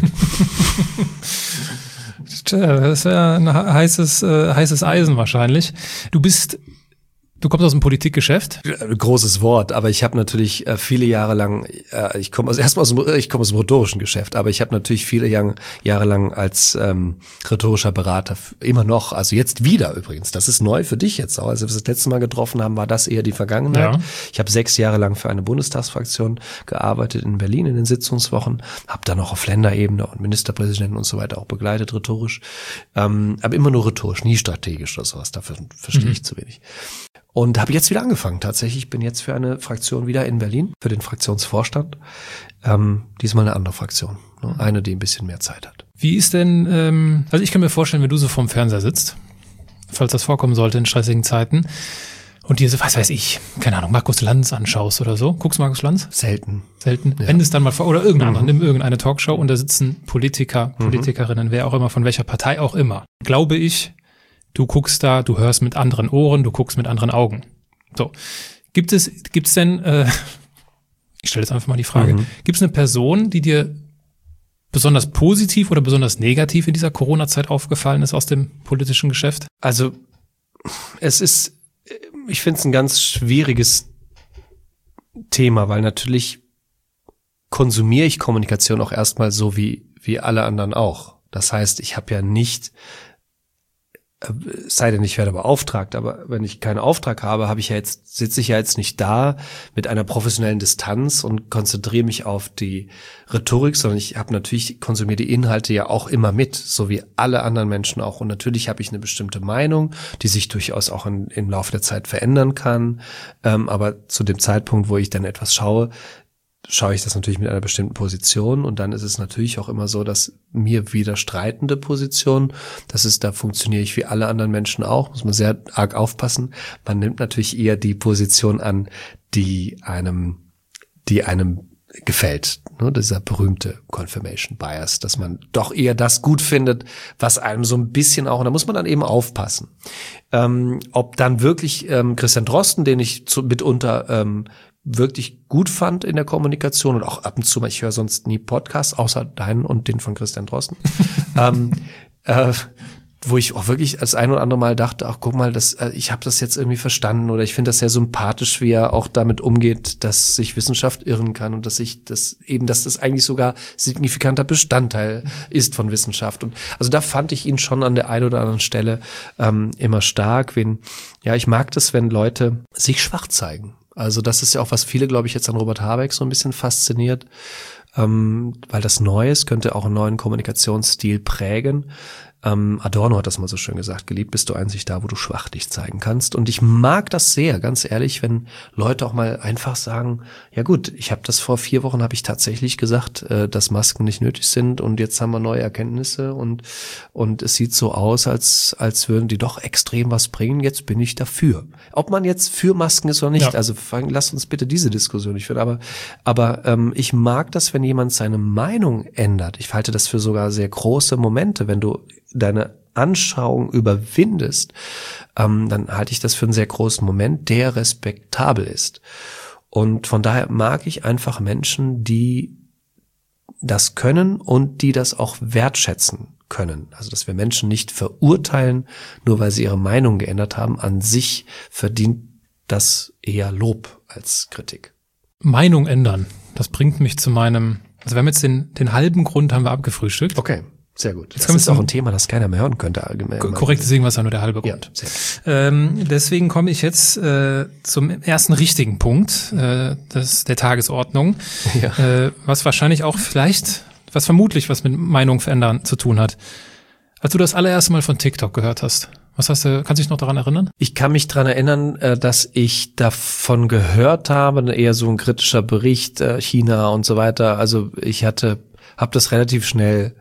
Das ist ja ein heißes, äh, heißes Eisen wahrscheinlich. Du bist, du kommst aus dem Politikgeschäft.
Großes Wort, aber ich habe natürlich äh, viele Jahre lang, äh, ich komme aus erstmal aus dem, ich komme aus dem rhetorischen Geschäft, aber ich habe natürlich viele Jahre, Jahre lang als ähm, rhetorischer Berater immer noch, also jetzt wieder übrigens, das ist neu für dich jetzt auch. Als wir das letzte Mal getroffen haben, war das eher die Vergangenheit. Ja. Ich habe sechs Jahre lang für eine Bundestagsfraktion gearbeitet in Berlin in den Sitzungswochen, habe dann auch auf Länderebene und Ministerpräsidenten und so weiter auch begleitet rhetorisch, ähm, aber immer nur rhetorisch, nie strategisch oder sowas. Dafür verstehe ich mhm. zu wenig. Und habe jetzt wieder angefangen. Tatsächlich bin jetzt für eine Fraktion wieder in Berlin, für den Fraktionsvorstand. Ähm, diesmal eine andere Fraktion, ne? Eine, die ein bisschen mehr Zeit hat.
Wie ist denn, ähm, also ich kann mir vorstellen, wenn du so vorm Fernseher sitzt, falls das vorkommen sollte in stressigen Zeiten, und dir so, was weiß ich, keine Ahnung, Markus Lanz anschaust oder so. Guckst du Markus Lanz?
Selten.
Selten. Ja. Wenn es dann mal vor, oder irgendein mhm. anderer, nimm irgendeine Talkshow und da sitzen Politiker, Politikerinnen, mhm. wer auch immer, von welcher Partei auch immer. Glaube ich, du guckst da, du hörst mit anderen Ohren, du guckst mit anderen Augen. So. Gibt es, gibt's denn, äh, ich stelle jetzt einfach mal die Frage, mhm. gibt es eine Person, die dir besonders positiv oder besonders negativ in dieser Corona-Zeit aufgefallen ist aus dem politischen Geschäft?
Also es ist, ich finde es ein ganz schwieriges Thema, weil natürlich konsumiere ich Kommunikation auch erstmal so wie wie alle anderen auch. Das heißt, ich habe ja nicht, sei denn ich werde beauftragt, aber wenn ich keinen Auftrag habe, habe ich ja jetzt, sitze ich ja jetzt nicht da mit einer professionellen Distanz und konzentriere mich auf die Rhetorik, sondern ich habe natürlich, konsumiere die Inhalte ja auch immer mit, so wie alle anderen Menschen auch. Und natürlich habe ich eine bestimmte Meinung, die sich durchaus auch in, im Laufe der Zeit verändern kann. Ähm, aber zu dem Zeitpunkt, wo ich dann etwas schaue, schaue ich das natürlich mit einer bestimmten Position, und dann ist es natürlich auch immer so, dass mir widerstreitende Positionen, das ist, da funktioniere ich wie alle anderen Menschen auch, muss man sehr arg aufpassen. Man nimmt natürlich eher die Position an, die einem, die einem gefällt, ne? Dieser berühmte Confirmation Bias, dass man doch eher das gut findet, was einem so ein bisschen auch, und da muss man dann eben aufpassen. Ähm, ob dann wirklich ähm, Christian Drosten, den ich zu, mitunter ähm, wirklich gut fand in der Kommunikation und auch ab und zu mal, ich höre sonst nie Podcasts, außer deinen und den von Christian Drosten, ähm, äh, wo ich auch wirklich das ein oder andere Mal dachte, ach guck mal, das, äh, ich habe das jetzt irgendwie verstanden, oder ich finde das sehr sympathisch, wie er auch damit umgeht, dass sich Wissenschaft irren kann und dass ich das eben, dass das eigentlich sogar signifikanter Bestandteil ist von Wissenschaft. Und also da fand ich ihn schon an der einen oder anderen Stelle ähm, immer stark. Wenn, ja, ich mag das, wenn Leute sich schwach zeigen. Also das ist ja auch, was viele, glaube ich, jetzt an Robert Habeck so ein bisschen fasziniert, ähm, weil das Neues könnte auch einen neuen Kommunikationsstil prägen. Ähm, Adorno hat das mal so schön gesagt, geliebt bist du einzig da, wo du schwach dich zeigen kannst. Und ich mag das sehr, ganz ehrlich, wenn Leute auch mal einfach sagen, ja gut, ich habe das vor vier Wochen, habe ich tatsächlich gesagt, äh, dass Masken nicht nötig sind, und jetzt haben wir neue Erkenntnisse, und und es sieht so aus, als als würden die doch extrem was bringen, jetzt bin ich dafür. Ob man jetzt für Masken ist oder nicht, ja. Also fang, lasst uns bitte diese Diskussion nicht führen, aber, aber ähm, ich mag das, wenn jemand seine Meinung ändert. Ich halte das für sogar sehr große Momente, wenn du deine Anschauung überwindest, ähm, dann halte ich das für einen sehr großen Moment, der respektabel ist. Und von daher mag ich einfach Menschen, die das können und die das auch wertschätzen können. Also, dass wir Menschen nicht verurteilen, nur weil sie ihre Meinung geändert haben. An sich verdient das eher Lob als Kritik.
Meinung ändern, das bringt mich zu meinem, also wir haben jetzt den, den halben Grund haben wir abgefrühstückt.
Okay. Sehr gut.
Jetzt
das ist auch ein Thema, das keiner mehr hören könnte. Allgemein.
Korrekt, deswegen war es ja nur der halbe Grund.
Ja,
ähm, deswegen komme ich jetzt äh, zum ersten richtigen Punkt äh, des, der Tagesordnung, ja. äh, was wahrscheinlich auch vielleicht, was vermutlich was mit Meinung verändern zu tun hat. Als du das allererste Mal von TikTok gehört hast, was hast du, kannst du dich noch daran erinnern?
Ich kann mich daran erinnern, dass ich davon gehört habe, eher so ein kritischer Bericht, China und so weiter. Also ich hatte, habe das relativ schnell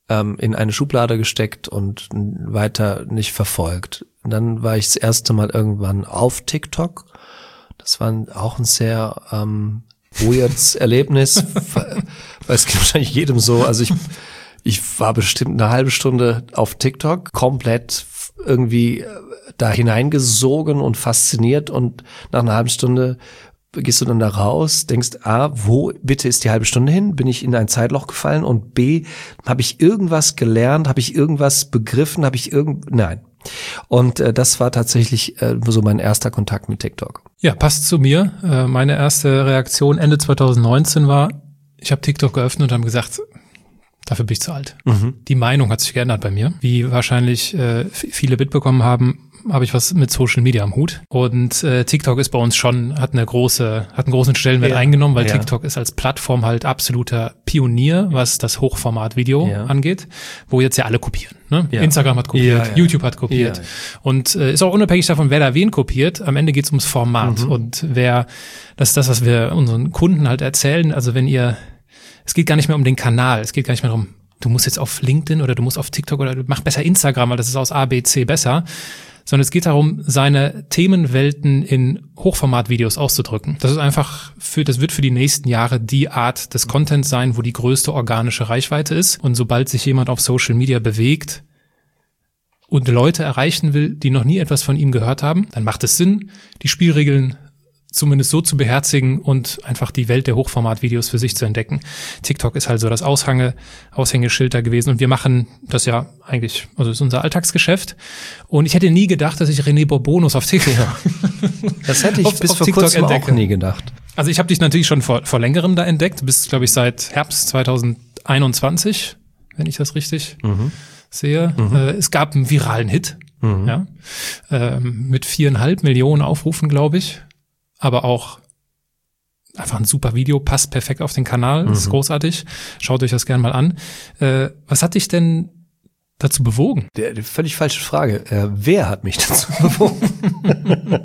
in eine Schublade gesteckt und weiter nicht verfolgt. Und dann war ich das erste Mal irgendwann auf TikTok. Das war auch ein sehr ähm, weirdes Erlebnis, weil es geht wahrscheinlich jedem so. Also ich ich war bestimmt eine halbe Stunde auf TikTok, komplett irgendwie da hineingesogen und fasziniert, und nach einer halben Stunde gehst du dann da raus, denkst, A, wo bitte ist die halbe Stunde hin? Bin ich in ein Zeitloch gefallen? Und B, habe ich irgendwas gelernt? Habe ich irgendwas begriffen? Habe ich irgend... Nein. Und äh, das war tatsächlich äh, so mein erster Kontakt mit TikTok.
Ja, passt zu mir. Äh, meine erste Reaktion Ende zwanzig neunzehn war, ich habe TikTok geöffnet und habe gesagt, dafür bin ich zu alt. Mhm. Die Meinung hat sich geändert bei mir. Wie wahrscheinlich äh, viele mitbekommen haben, habe ich was mit Social Media am Hut. Und äh, TikTok ist bei uns schon, hat eine große, hat einen großen Stellenwert ja. eingenommen, weil ja. TikTok ist als Plattform halt absoluter Pionier, was das Hochformat-Video ja. angeht, wo jetzt ja alle kopieren. Ne? Ja. Instagram hat kopiert, ja, ja. YouTube hat kopiert. Ja, ja. Und äh, ist auch unabhängig davon, wer da wen kopiert. Am Ende geht es ums Format. Mhm. Und wer, das ist das, was wir unseren Kunden halt erzählen. Also wenn ihr, es geht gar nicht mehr um den Kanal, es geht gar nicht mehr darum, du musst jetzt auf LinkedIn oder du musst auf TikTok oder du mach besser Instagram, weil das ist aus A, B, C besser. Sondern es geht darum, seine Themenwelten in Hochformatvideos auszudrücken. Das ist einfach für, das wird für die nächsten Jahre die Art des Contents sein, wo die größte organische Reichweite ist. Und sobald sich jemand auf Social Media bewegt und Leute erreichen will, die noch nie etwas von ihm gehört haben, dann macht es Sinn, die Spielregeln zumindest so zu beherzigen und einfach die Welt der Hochformatvideos für sich zu entdecken. TikTok ist halt so das Aushänge, Aushängeschild da gewesen und wir machen das ja eigentlich, also das ist unser Alltagsgeschäft und ich hätte nie gedacht, dass ich René Bourbonus auf TikTok
Ja. Das hätte ich
auf,
bis
auf
vor
TikTok
kurzem
entdecke.
auch nie gedacht.
Also ich habe dich natürlich schon vor, vor längerem da entdeckt, du bist, glaube ich, seit Herbst zwanzig einundzwanzig, wenn ich das richtig
Mhm.
sehe.
Mhm.
Äh, es gab einen viralen Hit,
Mhm.
ja, ähm, mit viereinhalb Millionen Aufrufen, glaube ich. Aber auch einfach ein super Video, passt perfekt auf den Kanal, mhm. ist großartig. Schaut euch das gerne mal an. Äh, was hat dich denn dazu bewogen?
Der, die völlig falsche Frage. Äh, wer hat mich dazu bewogen?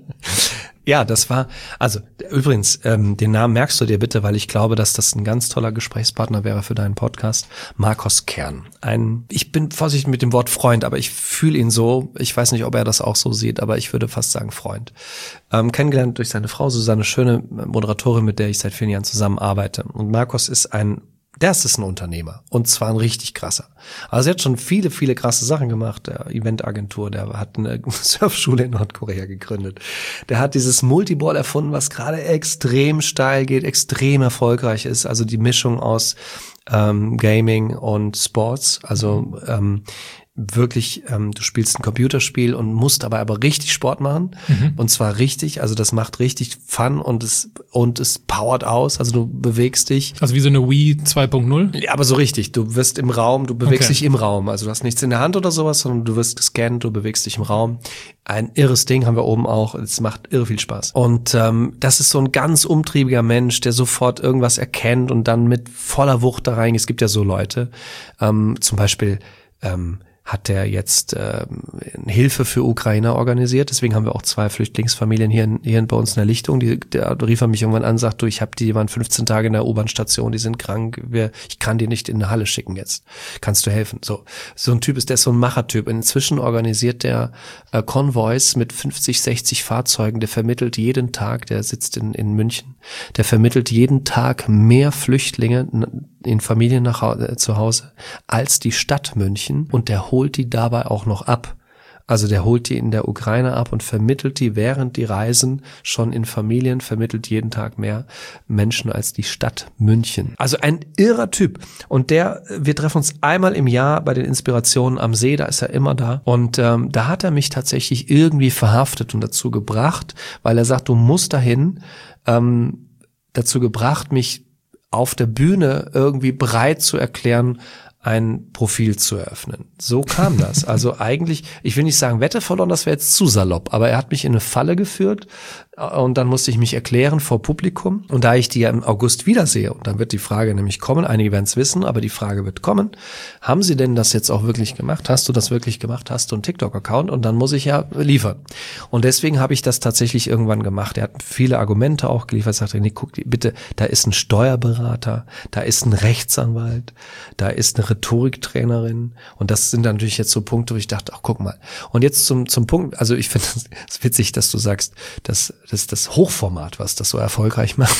Ja, das war, also übrigens, ähm, den Namen merkst du dir bitte, weil ich glaube, dass das ein ganz toller Gesprächspartner wäre für deinen Podcast. Markus Kern. Ein, ich bin vorsichtig mit dem Wort Freund, aber ich fühle ihn so. Ich weiß nicht, ob er das auch so sieht, aber ich würde fast sagen Freund. Ähm, kennengelernt durch seine Frau, Susanne Schöne, Moderatorin, mit der ich seit vielen Jahren zusammenarbeite. Und Markus ist ein Der ist ein Unternehmer und zwar ein richtig krasser. Also er hat schon viele, viele krasse Sachen gemacht. Der Eventagentur, der hat eine Surfschule in Nordkorea gegründet. Der hat dieses Multiball erfunden, was gerade extrem steil geht, extrem erfolgreich ist. Also die Mischung aus ähm, Gaming und Sports. Also ähm, wirklich, ähm, du spielst ein Computerspiel und musst dabei aber richtig Sport machen. Mhm. Und zwar richtig, also das macht richtig Fun und es und es powert aus, also du bewegst dich.
Also wie so eine Wii zwei Punkt null?
Ja, aber so richtig, du wirst im Raum, du bewegst
Okay.
dich im Raum, also du hast nichts in der Hand oder sowas, sondern du wirst gescannt, du bewegst dich im Raum. Ein irres Ding haben wir oben auch, es macht irre viel Spaß. Und ähm, das ist so ein ganz umtriebiger Mensch, der sofort irgendwas erkennt und dann mit voller Wucht da reingeht. Es gibt ja so Leute, ähm, zum Beispiel ähm, hat der jetzt ähm, Hilfe für Ukrainer organisiert. Deswegen haben wir auch zwei Flüchtlingsfamilien hier, in, hier bei uns in der Lichtung. Die, der rief er mich irgendwann an, sagt, du, ich habe die, die waren fünfzehn Tage in der U-Bahn-Station, die sind krank, wir, ich kann die nicht in eine Halle schicken jetzt. Kannst du helfen? So, so ein Typ ist, der ist so ein Machertyp. Inzwischen organisiert der äh, Konvois mit fünfzig, sechzig Fahrzeugen, der vermittelt jeden Tag, der sitzt in, in München, der vermittelt jeden Tag mehr Flüchtlinge in Familien nach Hause, zu Hause als die Stadt München und der holt die dabei auch noch ab. Also der holt die in der Ukraine ab und vermittelt die, während die reisen, schon in Familien, vermittelt jeden Tag mehr Menschen als die Stadt München. Also ein irrer Typ. Und der, wir treffen uns einmal im Jahr bei den Inspirationen am See, da ist er immer da. Und ähm, da hat er mich tatsächlich irgendwie verhaftet und dazu gebracht, weil er sagt, du musst dahin, ähm, dazu gebracht, mich auf der Bühne irgendwie bereit zu erklären, ein Profil zu eröffnen. So kam das. Also eigentlich, ich will nicht sagen Wette verloren, das wäre jetzt zu salopp, aber er hat mich in eine Falle geführt und dann musste ich mich erklären vor Publikum. Und da ich die ja im August wiedersehe, und dann wird die Frage nämlich kommen, einige werden es wissen, aber die Frage wird kommen, haben Sie denn das jetzt auch wirklich gemacht? Hast du das wirklich gemacht? Hast du einen TikTok-Account? Und dann muss ich ja liefern. Und deswegen habe ich das tatsächlich irgendwann gemacht. Er hat viele Argumente auch geliefert, sagte, nee, guck, bitte, da ist ein Steuerberater, da ist ein Rechtsanwalt, da ist eine Rhetoriktrainerin und das sind dann natürlich jetzt so Punkte, wo ich dachte, ach guck mal. Und jetzt zum zum Punkt, also ich finde es witzig, dass du sagst, dass das das Hochformat, was das so erfolgreich macht.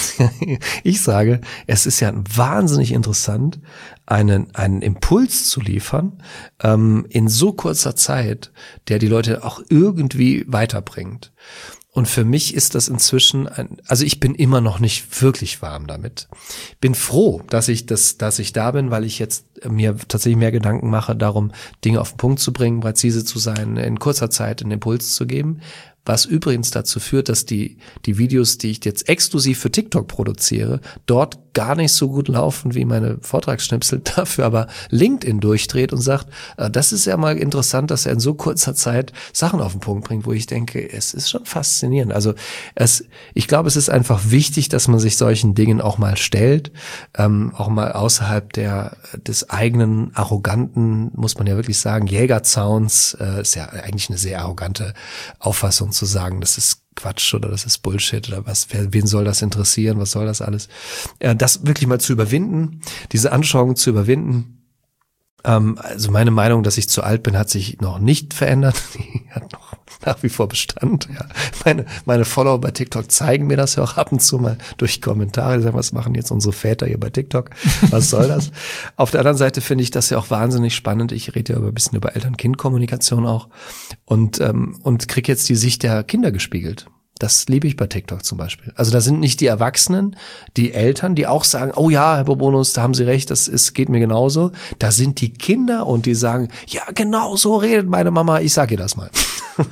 Ich sage, es ist ja wahnsinnig interessant, einen einen Impuls zu liefern ähm, in so kurzer Zeit, der die Leute auch irgendwie weiterbringt. Und für mich ist das inzwischen ein, also ich bin immer noch nicht wirklich warm damit. Bin froh, dass ich das, dass ich da bin, weil ich jetzt mir tatsächlich mehr Gedanken mache, darum Dinge auf den Punkt zu bringen, präzise zu sein, in kurzer Zeit einen Impuls zu geben. Was übrigens dazu führt, dass die, die Videos, die ich jetzt exklusiv für TikTok produziere, dort gar nicht so gut laufen wie meine Vortragsschnipsel, dafür aber LinkedIn durchdreht und sagt, das ist ja mal interessant, dass er in so kurzer Zeit Sachen auf den Punkt bringt, wo ich denke, es ist schon faszinierend. Also es, ich glaube, es ist einfach wichtig, dass man sich solchen Dingen auch mal stellt, ähm, auch mal außerhalb der des eigenen arroganten, muss man ja wirklich sagen, Jägerzauns, äh, ist ja eigentlich eine sehr arrogante Auffassung zu sagen, das ist Quatsch oder das ist Bullshit oder was, wer, wen soll das interessieren, was soll das alles? Äh, das wirklich mal zu überwinden, diese Anschauung zu überwinden. Ähm, also meine Meinung, dass ich zu alt bin, hat sich noch nicht verändert. Die hat noch nach wie vor Bestand. Ja. Meine, meine Follower bei TikTok zeigen mir das ja auch ab und zu mal durch Kommentare. Die sagen, was machen jetzt unsere Väter hier bei TikTok? Was soll das? Auf der anderen Seite finde ich das ja auch wahnsinnig spannend. Ich rede ja über ein bisschen über Eltern-Kind-Kommunikation auch und ähm, und kriege jetzt die Sicht der Kinder gespiegelt. Das liebe ich bei TikTok zum Beispiel. Also da sind nicht die Erwachsenen, die Eltern, die auch sagen, oh ja, Herr Bobonus, da haben Sie recht, das ist, geht mir genauso. Da sind die Kinder und die sagen, ja, genau so redet meine Mama, ich sag ihr das mal.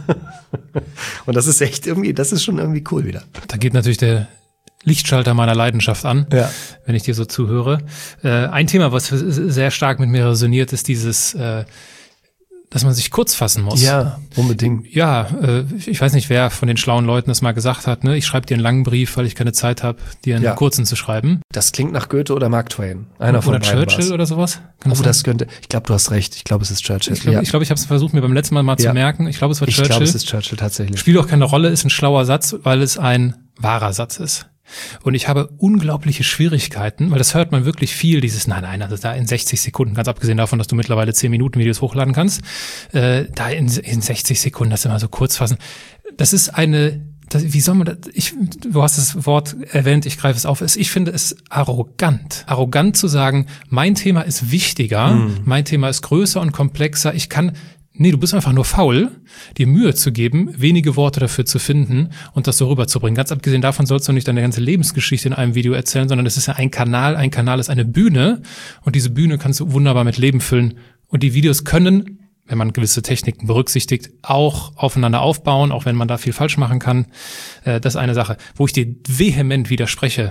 Und das ist echt irgendwie, das ist schon irgendwie cool wieder.
Da geht natürlich der Lichtschalter meiner Leidenschaft an,
ja.
wenn ich dir so zuhöre. Äh, ein Thema, was sehr stark mit mir resoniert, ist dieses, äh, dass man sich kurz fassen muss.
Ja, unbedingt.
Ja, äh, ich weiß nicht, wer von den schlauen Leuten das mal gesagt hat. Ne? Ich schreibe dir einen langen Brief, weil ich keine Zeit habe, dir einen ja. kurzen zu schreiben.
Das klingt nach Goethe oder Mark Twain. Einer
oder
von beiden
Churchill
war's.
oder sowas.
Kann oh, das, das könnte. Ich glaube, du hast recht. Ich glaube, es ist Churchill.
Ich glaube,
ja.
ich, glaub, ich habe es versucht, mir beim letzten Mal mal ja. zu merken. Ich glaube, es war
ich
Churchill.
Ich glaube, es ist Churchill tatsächlich.
Spielt auch keine Rolle, ist ein schlauer Satz, weil es ein wahrer Satz ist. Und ich habe unglaubliche Schwierigkeiten, weil das hört man wirklich viel, dieses, nein, nein, also da in sechzig Sekunden, ganz abgesehen davon, dass du mittlerweile zehn Minuten Videos hochladen kannst, äh, da in, in sechzig Sekunden das immer so kurz fassen. Das ist eine, das, wie soll man das, ich, du hast das Wort erwähnt, ich greife es auf, ich finde es arrogant. Arrogant zu sagen, mein Thema ist wichtiger, mm. mein Thema ist größer und komplexer, ich kann Nee, du bist einfach nur faul, dir Mühe zu geben, wenige Worte dafür zu finden und das so rüberzubringen. Ganz abgesehen davon sollst du nicht deine ganze Lebensgeschichte in einem Video erzählen, sondern es ist ja ein Kanal, ein Kanal ist eine Bühne und diese Bühne kannst du wunderbar mit Leben füllen. Und die Videos können, wenn man gewisse Techniken berücksichtigt, auch aufeinander aufbauen, auch wenn man da viel falsch machen kann. Das ist eine Sache. Wo ich dir vehement widerspreche,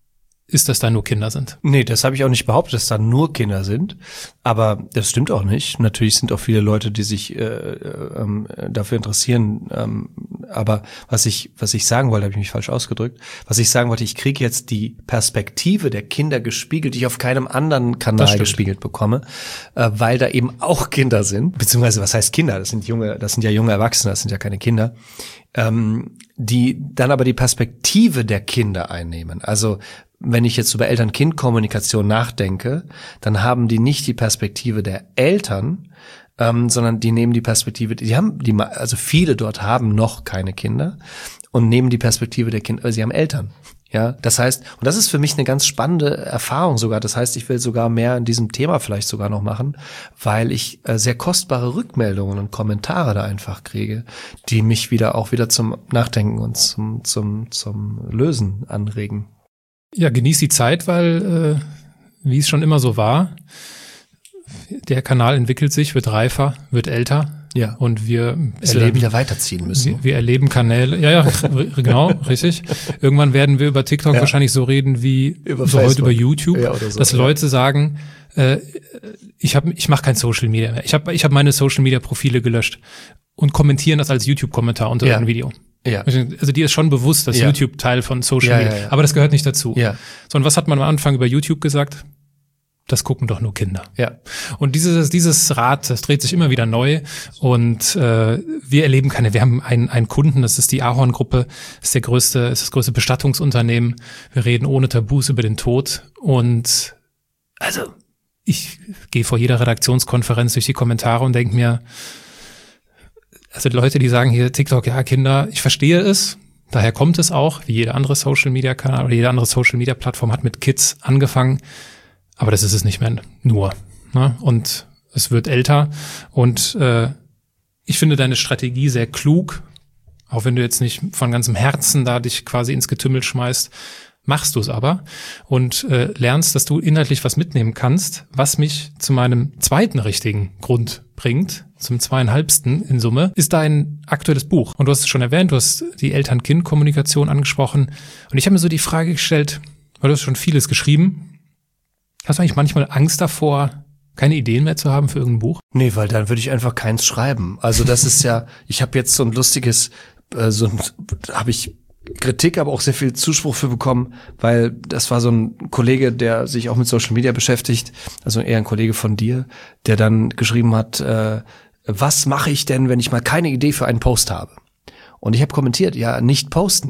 ist, dass da nur Kinder sind.
Nee, das habe ich auch nicht behauptet, dass da nur Kinder sind. Aber das stimmt auch nicht. Natürlich sind auch viele Leute, die sich äh, ähm, dafür interessieren. Ähm, aber was ich was ich sagen wollte, habe ich mich falsch ausgedrückt. Was ich sagen wollte, ich kriege jetzt die Perspektive der Kinder gespiegelt, die ich auf keinem anderen Kanal gespiegelt bekomme, äh, weil da eben auch Kinder sind. Beziehungsweise, was heißt Kinder? Das sind junge, das sind ja junge Erwachsene, das sind ja keine Kinder. Ähm, die dann aber die Perspektive der Kinder einnehmen. Also wenn ich jetzt über Eltern-Kind-Kommunikation nachdenke, dann haben die nicht die Perspektive der Eltern, ähm, sondern die nehmen die Perspektive, die haben, die, also viele dort haben noch keine Kinder und nehmen die Perspektive der Kinder, sie haben Eltern. Ja, das heißt, und das ist für mich eine ganz spannende Erfahrung sogar. Das heißt, ich will sogar mehr in diesem Thema vielleicht sogar noch machen, weil ich äh, sehr kostbare Rückmeldungen und Kommentare da einfach kriege, die mich wieder auch wieder zum Nachdenken und zum zum zum Lösen anregen.
Ja, genieß die Zeit, weil, äh, wie es schon immer so war, der Kanal entwickelt sich, wird reifer, wird älter.
Ja.
Und wir
Bis erleben, wir wieder weiterziehen müssen.
Wir, wir erleben Kanäle, ja, ja, genau, richtig. Irgendwann werden wir über TikTok ja. wahrscheinlich so reden wie
über
so heute über YouTube,
ja, so,
dass
ja.
Leute sagen, äh, ich habe, ich mache kein Social Media mehr. Ich habe, ich habe meine Social Media Profile gelöscht und kommentieren das als YouTube-Kommentar unter
ja.
ein Video.
Ja.
Also dir ist schon bewusst, dass
ja.
YouTube Teil von Social
ja,
Media,
ja, ja.
aber das gehört nicht dazu.
Ja.
So, und was hat man am Anfang über YouTube gesagt? Das gucken doch nur Kinder.
Ja.
Und dieses dieses Rad, das dreht sich immer wieder neu und äh, wir erleben keine, wir haben einen einen Kunden, das ist die Ahorn-Gruppe, ist der größte, ist das größte Bestattungsunternehmen. Wir reden ohne Tabus über den Tod und also ich gehe vor jeder Redaktionskonferenz durch die Kommentare und denke mir, also die Leute, die sagen hier TikTok, ja Kinder, ich verstehe es, daher kommt es auch, wie jeder andere Social-Media-Kanal oder jede andere Social-Media-Plattform hat mit Kids angefangen, aber das ist es nicht mehr nur. Ne? Und es wird älter und äh, ich finde deine Strategie sehr klug, auch wenn du jetzt nicht von ganzem Herzen da dich quasi ins Getümmel schmeißt, machst du es aber und äh, lernst, dass du inhaltlich was mitnehmen kannst, was mich zu meinem zweiten richtigen Grund bringt, zum zweieinhalbsten in Summe, ist dein aktuelles Buch. Und du hast es schon erwähnt, du hast die Eltern-Kind-Kommunikation angesprochen. Und ich habe mir so die Frage gestellt, weil du hast schon vieles geschrieben, hast du eigentlich manchmal Angst davor, keine Ideen mehr zu haben für irgendein Buch?
Nee, weil dann würde ich einfach keins schreiben. Also das ist ja, ich habe jetzt so ein lustiges, äh, so ein, habe ich Kritik, aber auch sehr viel Zuspruch für bekommen, weil das war so ein Kollege, der sich auch mit Social Media beschäftigt, also eher ein Kollege von dir, der dann geschrieben hat, äh, was mache ich denn, wenn ich mal keine Idee für einen Post habe? Und ich habe kommentiert, ja, nicht posten.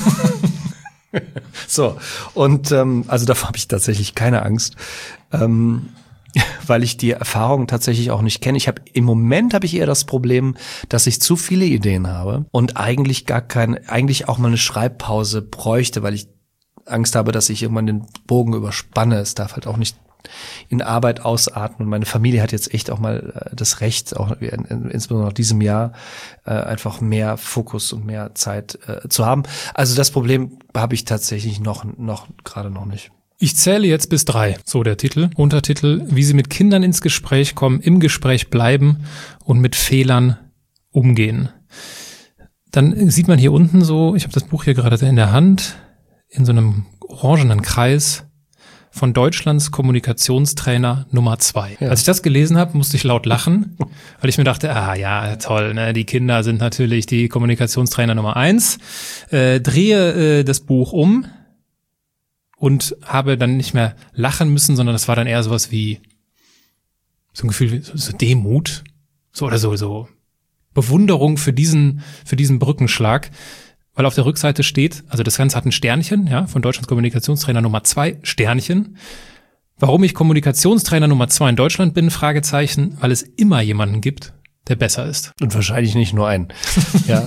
So, und ähm, also davor habe ich tatsächlich keine Angst, ähm, weil ich die Erfahrung tatsächlich auch nicht kenne. Ich habe im Moment habe ich eher das Problem, dass ich zu viele Ideen habe und eigentlich gar kein, eigentlich auch mal eine Schreibpause bräuchte, weil ich Angst habe, dass ich irgendwann den Bogen überspanne. Es darf halt auch nicht in Arbeit ausarten. Und meine Familie hat jetzt echt auch mal das Recht, auch in, in, insbesondere nach diesem Jahr, äh, einfach mehr Fokus und mehr Zeit äh, zu haben. Also das Problem habe ich tatsächlich noch, noch gerade noch nicht.
Ich zähle jetzt bis drei. So der Titel. Untertitel: Wie Sie mit Kindern ins Gespräch kommen, im Gespräch bleiben und mit Fehlern umgehen. Dann sieht man hier unten so, ich habe das Buch hier gerade in der Hand, in so einem orangenen Kreis, von Deutschlands Kommunikationstrainer Nummer zwei. Ja. Als ich das gelesen habe, musste ich laut lachen, weil ich mir dachte, ah ja, toll, ne, die Kinder sind natürlich die Kommunikationstrainer Nummer eins. Äh, drehe äh, das Buch um und habe dann nicht mehr lachen müssen, sondern das war dann eher sowas wie so ein Gefühl, wie so Demut, so oder so, so Bewunderung für diesen, für diesen Brückenschlag. Weil auf der Rückseite steht, also das Ganze hat ein Sternchen, ja, von Deutschlands Kommunikationstrainer Nummer zwei, Sternchen. Warum ich Kommunikationstrainer Nummer zwei in Deutschland bin, Fragezeichen, weil es immer jemanden gibt, der besser ist.
Und wahrscheinlich nicht nur einen. Ja.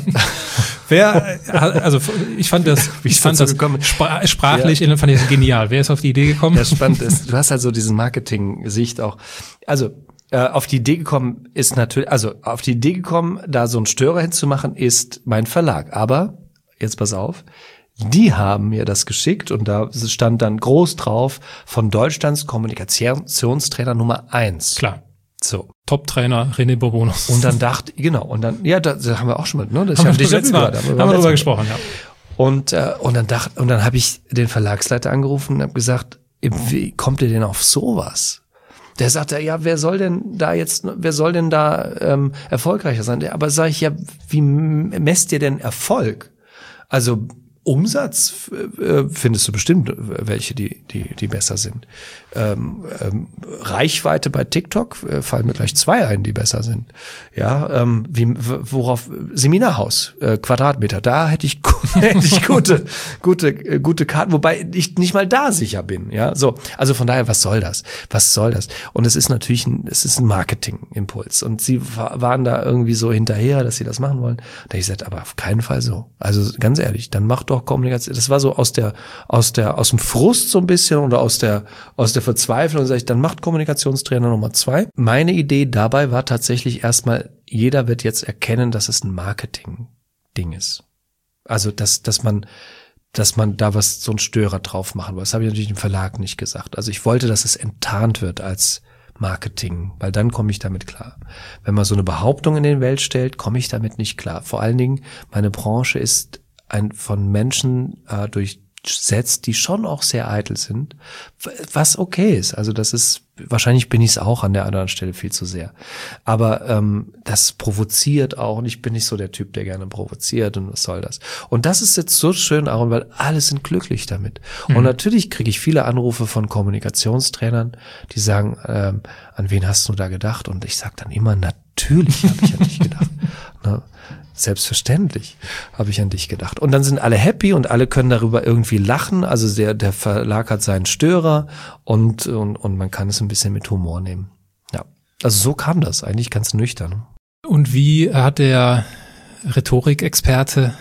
Wer, also ich fand das, ich fand das spra- sprachlich, ja. fand ich das genial. Wer ist auf die Idee gekommen?
Ja, spannend ist, du hast halt so diesen Marketing-Sicht auch. Also, äh, auf die Idee gekommen ist natürlich, also auf die Idee gekommen, da so einen Störer hinzumachen, ist mein Verlag. Aber jetzt pass auf, die haben mir das geschickt und da stand dann groß drauf von Deutschlands Kommunikationstrainer Nummer eins.
Klar.
So.
Top-Trainer René Bourbonus.
Und dann dachte, genau, und dann, ja, da, da haben wir auch schon mit, ne? Das
haben
haben
wir letztes Mal, haben wir drüber gesprochen, ja.
Und, äh, und dann dachte, und dann habe ich den Verlagsleiter angerufen und habe gesagt, wie kommt ihr denn auf sowas? Der sagte, ja, wer soll denn da jetzt, wer soll denn da ähm, erfolgreicher sein? Aber sage ich, ja, wie messt ihr denn Erfolg? Also Umsatz äh, findest du bestimmt welche, die die die besser sind. Ähm, ähm, Reichweite bei TikTok äh, fallen mir gleich zwei ein, die besser sind. Ja, ähm, wie worauf Seminarhaus äh, Quadratmeter, da hätte ich hätte ich gute gute äh, gute Karten, wobei ich nicht mal da sicher bin. Ja, so, also von daher, was soll das? Was soll das? Und es ist natürlich ein es ist ein Marketingimpuls und sie waren da irgendwie so hinterher, dass sie das machen wollen. Da habe ich gesagt, aber auf keinen Fall so. Also ganz ehrlich, dann macht doch Kommunikation. Das war so aus der aus der aus dem Frust so ein bisschen oder aus der aus der Verzweiflung, sage ich, dann macht Kommunikationstrainer Nummer zwei. Meine Idee dabei war tatsächlich erstmal, jeder wird jetzt erkennen, dass es ein Marketing-Ding ist. Also, dass, dass man, dass man da was, so einen Störer drauf machen will. Das habe ich natürlich im Verlag nicht gesagt. Also ich wollte, dass es enttarnt wird als Marketing, weil dann komme ich damit klar. Wenn man so eine Behauptung in die Welt stellt, komme ich damit nicht klar. Vor allen Dingen, meine Branche ist ein von Menschen äh, durch setzt, die schon auch sehr eitel sind, was okay ist. Also das ist, wahrscheinlich bin ich es auch an der anderen Stelle viel zu sehr. Aber ähm, das provoziert auch und ich bin nicht so der Typ, der gerne provoziert und was soll das. Und das ist jetzt so schön, Aaron, weil alle sind glücklich damit. Mhm. Und natürlich kriege ich viele Anrufe von Kommunikationstrainern, die sagen, ähm, an wen hast du da gedacht? Und ich sage dann immer, natürlich habe ich an dich gedacht. Ne? Selbstverständlich habe ich an dich gedacht. Und dann sind alle happy und alle können darüber irgendwie lachen. Also der, der Verlag hat seinen Störer und, und, und man kann es ein bisschen mit Humor nehmen. Ja, also so kam das eigentlich ganz nüchtern.
Und wie hat der Rhetorikexperte,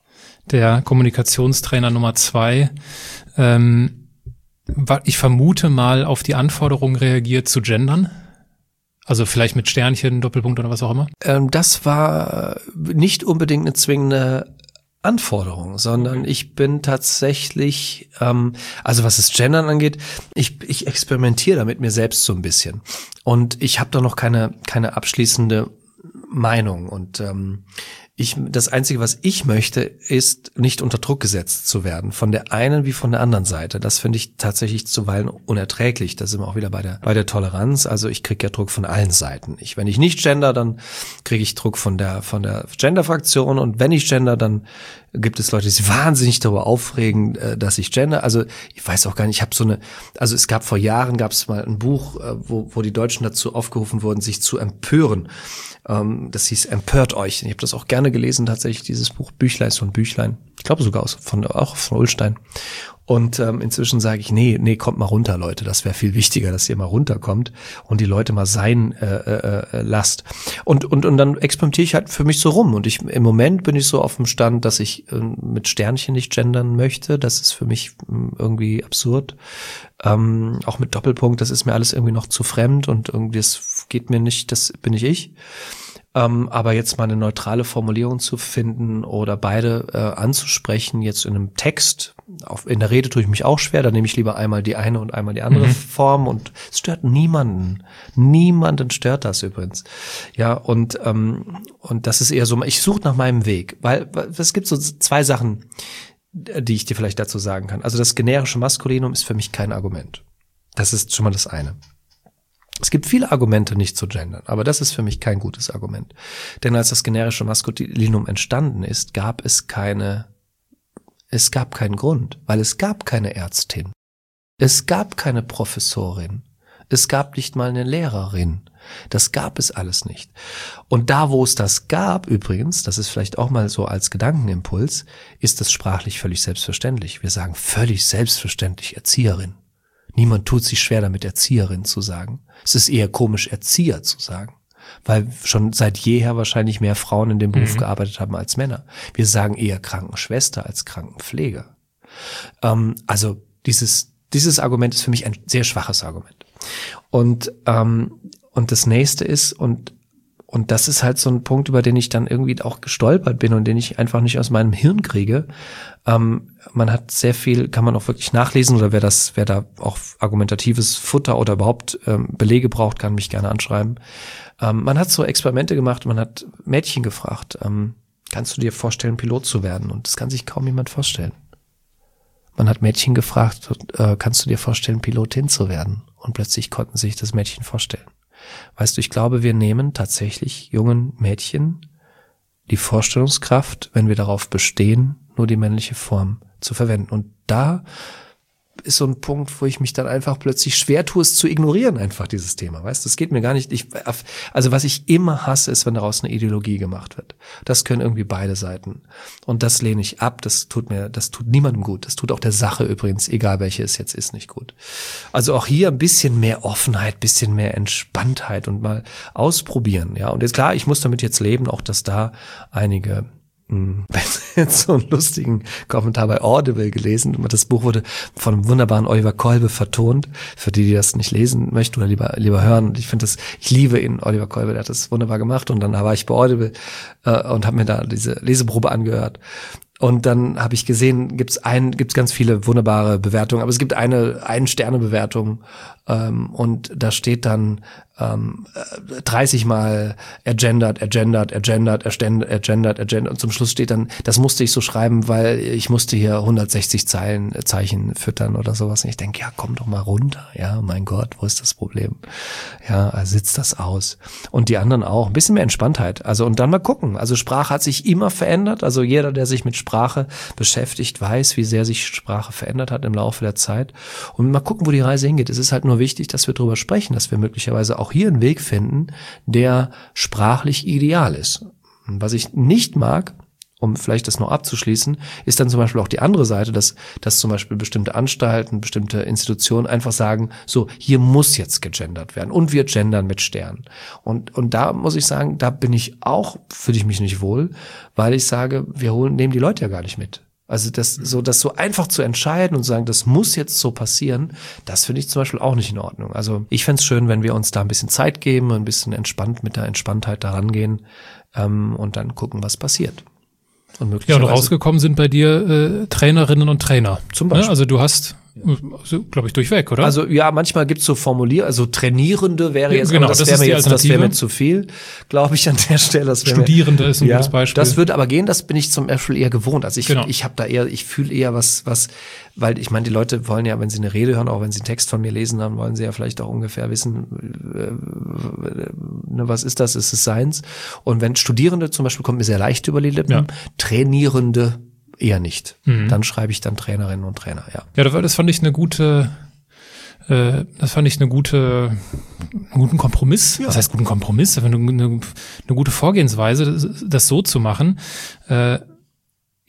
der Kommunikationstrainer Nummer zwei, ähm, ich vermute mal auf die Anforderung reagiert zu gendern? Also vielleicht mit Sternchen, Doppelpunkt oder was auch immer?
Ähm, das war nicht unbedingt eine zwingende Anforderung, sondern ich bin tatsächlich, ähm, also was das Gendern angeht, ich, ich experimentiere da mit mir selbst so ein bisschen. Und ich habe da noch keine keine abschließende Meinung. Und ähm, ich, das Einzige, was ich möchte, ist nicht unter Druck gesetzt zu werden, von der einen wie von der anderen Seite. Das finde ich tatsächlich zuweilen unerträglich. Da sind wir auch wieder bei der bei der Toleranz. Also ich kriege ja Druck von allen Seiten. Ich, wenn ich nicht gender, dann kriege ich Druck von der von der Gender-Fraktion. Und wenn ich gender, dann gibt es Leute, die sich wahnsinnig darüber aufregen, dass ich gender. Also ich weiß auch gar nicht, ich habe so eine, also es gab vor Jahren, gab es mal ein Buch, wo, wo die Deutschen dazu aufgerufen wurden, sich zu empören. Das hieß Empört euch. Ich habe das auch gerne gelesen, tatsächlich, dieses Buch. Büchlein ist so ein Büchlein. Ich glaube sogar aus, von, auch von Ullstein. Und ähm, inzwischen sage ich, nee, nee, kommt mal runter, Leute. Das wäre viel wichtiger, dass ihr mal runterkommt und die Leute mal sein äh, äh, lasst. Und und und dann experimentiere ich halt für mich so rum. Und ich im Moment bin ich so auf dem Stand, dass ich äh, mit Sternchen nicht gendern möchte. Das ist für mich äh, irgendwie absurd. Ähm, auch mit Doppelpunkt, das ist mir alles irgendwie noch zu fremd und irgendwie das geht mir nicht, das bin nicht ich. Ähm, aber jetzt mal eine neutrale Formulierung zu finden oder beide äh, anzusprechen, jetzt in einem Text, auf, in der Rede tue ich mich auch schwer, da nehme ich lieber einmal die eine und einmal die andere mhm. Form und es stört niemanden. Niemanden stört das übrigens. Ja, und ähm, und das ist eher so, ich suche nach meinem Weg, weil es gibt so zwei Sachen, die ich dir vielleicht dazu sagen kann. Also das generische Maskulinum ist für mich kein Argument. Das ist schon mal das eine. Es gibt viele Argumente, nicht zu gendern, aber das ist für mich kein gutes Argument. Denn als das generische Maskulinum entstanden ist, gab es keine, es gab keinen Grund, weil es gab keine Ärztin. Es gab keine Professorin. Es gab nicht mal eine Lehrerin. Das gab es alles nicht. Und da, wo es das gab, übrigens, das ist vielleicht auch mal so als Gedankenimpuls, ist das sprachlich völlig selbstverständlich. Wir sagen völlig selbstverständlich Erzieherin. Niemand tut sich schwer damit, Erzieherin zu sagen. Es ist eher komisch, Erzieher zu sagen, weil schon seit jeher wahrscheinlich mehr Frauen in dem Beruf mhm. gearbeitet haben als Männer. Wir sagen eher Krankenschwester als Krankenpfleger. Ähm, also dieses dieses Argument ist für mich ein sehr schwaches Argument. Und ähm, und das nächste ist, und und das ist halt so ein Punkt, über den ich dann irgendwie auch gestolpert bin und den ich einfach nicht aus meinem Hirn kriege. Ähm, man hat sehr viel, kann man auch wirklich nachlesen, oder wer das, wer da auch argumentatives Futter oder überhaupt ähm, Belege braucht, kann mich gerne anschreiben. Ähm, man hat so Experimente gemacht, man hat Mädchen gefragt, ähm, kannst du dir vorstellen, Pilot zu werden? Und das kann sich kaum jemand vorstellen. Man hat Mädchen gefragt, äh, kannst du dir vorstellen, Pilotin zu werden? Und plötzlich konnten sich das Mädchen vorstellen. Weißt du, ich glaube, wir nehmen tatsächlich jungen Mädchen die Vorstellungskraft, wenn wir darauf bestehen, nur die männliche Form zu verwenden. Und da ist so ein Punkt, wo ich mich dann einfach plötzlich schwer tue, es zu ignorieren, einfach dieses Thema. Weißt du, das geht mir gar nicht. Ich, also was ich immer hasse, ist, wenn daraus eine Ideologie gemacht wird. Das können irgendwie beide Seiten. Und das lehne ich ab. Das tut mir, das tut niemandem gut. Das tut auch der Sache übrigens, egal welche es jetzt ist, nicht gut. Also auch hier ein bisschen mehr Offenheit, bisschen mehr Entspanntheit und mal ausprobieren. Ja, und jetzt klar, ich muss damit jetzt leben, auch dass da einige jetzt so einen lustigen Kommentar bei Audible gelesen. Das Buch wurde von einem wunderbaren Oliver Kolbe vertont. Für die, die das nicht lesen möchten oder lieber lieber hören. Und ich finde das, ich liebe ihn, Oliver Kolbe, der hat das wunderbar gemacht. Und dann war ich bei Audible äh, und habe mir da diese Leseprobe angehört. Und dann habe ich gesehen, gibt's ein, gibt's ganz viele wunderbare Bewertungen, aber es gibt eine Ein-Sterne-Bewertung ähm, und da steht dann ähm, dreißig Mal ergendert, ergendert, ergendert, ergendert, ergendert, ergendert und zum Schluss steht dann, das musste ich so schreiben, weil ich musste hier hundertsechzig Zeilen, äh, Zeichen füttern oder sowas. Und ich denke, ja, komm doch mal runter, ja, mein Gott, wo ist das Problem? Ja, sitzt das aus. Und die anderen auch, ein bisschen mehr Entspanntheit. Also und dann mal gucken. Also Sprache hat sich immer verändert. Also jeder, der sich mit Sprache beschäftigt, weiß, wie sehr sich Sprache verändert hat im Laufe der Zeit. Und mal gucken, wo die Reise hingeht. Es ist halt nur wichtig, dass wir drüber sprechen, dass wir möglicherweise auch hier einen Weg finden, der sprachlich ideal ist. Und was ich nicht mag, um vielleicht das noch abzuschließen, ist dann zum Beispiel auch die andere Seite, dass, dass zum Beispiel bestimmte Anstalten, bestimmte Institutionen einfach sagen, so, hier muss jetzt gegendert werden und wir gendern mit Sternen. Und, und da muss ich sagen, da bin ich auch, fühle ich mich nicht wohl, weil ich sage, wir holen, nehmen die Leute ja gar nicht mit. Also das so, das so einfach zu entscheiden und sagen, das muss jetzt so passieren, das finde ich zum Beispiel auch nicht in Ordnung. Also ich fände es schön, wenn wir uns da ein bisschen Zeit geben, ein bisschen entspannt mit der Entspanntheit da rangehen ähm, und dann gucken, was passiert. Und möglicherweise,
ja, und rausgekommen sind bei dir äh, Trainerinnen und Trainer.
Zum Beispiel.
Ne? Also du hast, also, glaube ich, durchweg, oder?
Also ja, manchmal gibt's so Formulier, also Trainierende wäre jetzt,
ja, genau,
aber das,
das
wäre mir
jetzt,
das wäre mir zu viel, glaube ich, an der Stelle. Das
Studierende
mir,
ist ein
ja,
gutes Beispiel.
Das würde aber gehen, das bin ich zum Beispiel eher gewohnt. Also ich,
genau.
ich habe da eher, ich fühle eher was, was, weil ich meine, die Leute wollen ja, wenn sie eine Rede hören, auch wenn sie einen Text von mir lesen, dann wollen sie ja vielleicht auch ungefähr wissen, äh, ne, was ist das, ist es Science? Und wenn Studierende zum Beispiel, kommt mir sehr leicht über die Lippen, ja. Trainierende eher nicht. Mhm. Dann schreibe ich dann Trainerinnen und Trainer, ja.
Ja, das fand ich eine gute, äh, das fand ich eine gute, einen guten Kompromiss. Ja. Was heißt guten Kompromiss? Aber eine, eine, eine gute Vorgehensweise, das, das so zu machen. Äh,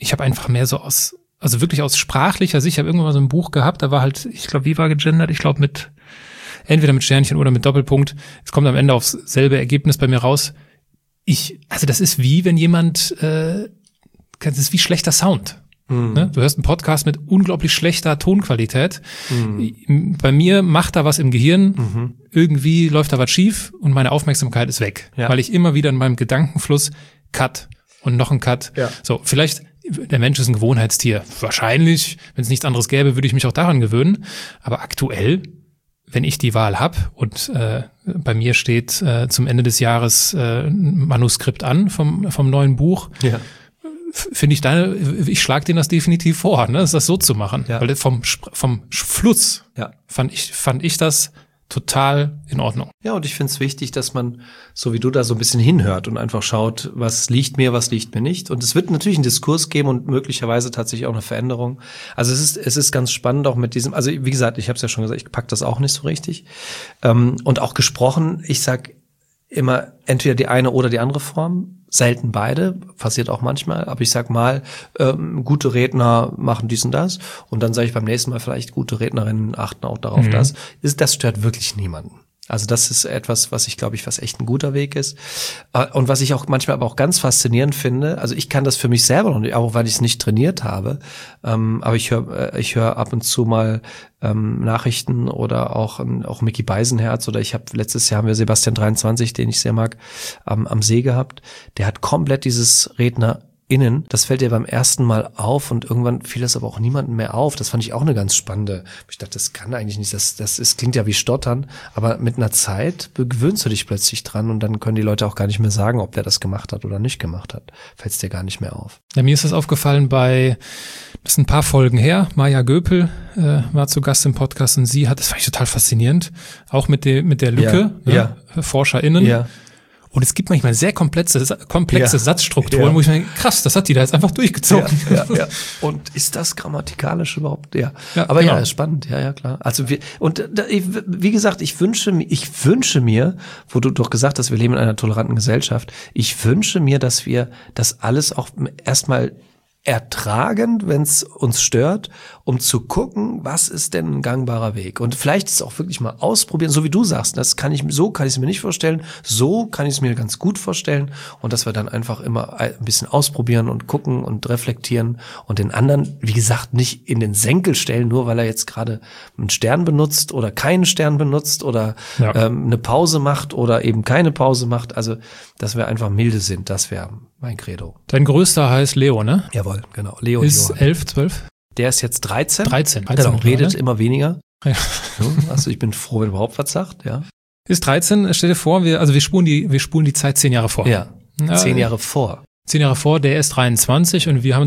ich habe einfach mehr so aus, also wirklich aus sprachlicher Sicht, ich habe irgendwann mal so ein Buch gehabt, da war halt, ich glaube, wie war gegendert? Ich glaube mit, entweder mit Sternchen oder mit Doppelpunkt. Es kommt am Ende aufs selbe Ergebnis bei mir raus. Ich, also das ist wie, wenn jemand, äh, das ist wie schlechter Sound. Mhm. Ne? Du hörst einen Podcast mit unglaublich schlechter Tonqualität. Mhm. Bei mir macht da was im Gehirn, mhm. irgendwie läuft da was schief und meine Aufmerksamkeit ist weg, ja. weil ich immer wieder in meinem Gedankenfluss Cut und noch ein Cut. Ja. So, vielleicht, der Mensch ist ein Gewohnheitstier. Wahrscheinlich, wenn es nichts anderes gäbe, würde ich mich auch daran gewöhnen. Aber aktuell, wenn ich die Wahl habe und äh, bei mir steht äh, zum Ende des Jahres äh, ein Manuskript an vom vom neuen Buch, ja. finde ich deine, ich schlage denen das definitiv vor, ne, das so zu machen, ja. weil vom vom Fluss ja. fand ich fand ich das total in Ordnung.
Ja, und ich finde es wichtig, dass man, so wie du da so ein bisschen hinhört und einfach schaut, was liegt mir, was liegt mir nicht. Und es wird natürlich einen Diskurs geben und möglicherweise tatsächlich auch eine Veränderung. Also es ist es ist ganz spannend auch mit diesem, also wie gesagt, ich habe es ja schon gesagt, ich pack das auch nicht so richtig. Ähm, und auch gesprochen, ich sag immer entweder die eine oder die andere Form. Selten beide, passiert auch manchmal, aber ich sag mal, ähm, gute Redner machen dies und das und dann sage ich beim nächsten Mal vielleicht, gute Rednerinnen achten auch darauf, mhm. dass ist, das stört wirklich niemanden. Also das ist etwas, was ich glaube ich, was echt ein guter Weg ist und was ich auch manchmal aber auch ganz faszinierend finde. Also ich kann das für mich selber noch nicht, auch weil ich es nicht trainiert habe, ähm, aber ich höre ich höre ab und zu mal ähm, Nachrichten oder auch auch Micky Beisenherz oder ich habe letztes Jahr haben wir Sebastian dreiundzwanzig, den ich sehr mag, ähm, am See gehabt. Der hat komplett dieses Redner innen, das fällt dir beim ersten Mal auf und irgendwann fiel das aber auch niemandem mehr auf. Das fand ich auch eine ganz spannende. Ich dachte, das kann eigentlich nicht, das das ist, klingt ja wie Stottern, aber mit einer Zeit gewöhnst du dich plötzlich dran und dann können die Leute auch gar nicht mehr sagen, ob der das gemacht hat oder nicht gemacht hat. Fällt es dir gar nicht mehr auf.
Ja, mir ist das aufgefallen bei, das sind ein paar Folgen her, Maja Göpel äh, war zu Gast im Podcast und sie hat, das fand ich total faszinierend, auch mit der mit der Lücke,
ja,
ne,
ja.
ForscherInnen. Ja. Und es gibt manchmal sehr komplexe, komplexe ja, Satzstrukturen, ja. wo ich mir denke, krass, das hat die da jetzt einfach durchgezogen.
Ja, ja, ja. Und ist das grammatikalisch überhaupt? Ja. ja Aber genau. ja, ist spannend. Ja, ja, klar. Also wir, und da, wie gesagt, ich wünsche mir, ich wünsche mir, wo du doch gesagt hast, wir leben in einer toleranten Gesellschaft. Ich wünsche mir, dass wir das alles auch erstmal ertragen, wenn es uns stört, um zu gucken, was ist denn ein gangbarer Weg? Und vielleicht ist es auch wirklich mal ausprobieren, so wie du sagst, das kann ich, so kann ich es mir nicht vorstellen, so kann ich es mir ganz gut vorstellen und dass wir dann einfach immer ein bisschen ausprobieren und gucken und reflektieren und den anderen, wie gesagt, nicht in den Senkel stellen, nur weil er jetzt gerade einen Stern benutzt oder keinen Stern benutzt oder ja. ähm, eine Pause macht oder eben keine Pause macht, also dass wir einfach milde sind, das wäre mein Credo.
Dein größter heißt Leo, ne?
Jawohl, genau. Leo
ist elf, zwölf?
Der ist jetzt dreizehn.
dreizehn. dreizehn
genau, redet ne? immer weniger.
Ja.
Also ich bin froh, wenn überhaupt was sagt, ja.
Ist dreizehn, stell dir vor, wir, also wir spulen die, wir spulen die Zeit zehn Jahre vor.
Ja, ja zehn Jahre vor.
Zehn Jahre vor, der ist dreiundzwanzig und wir haben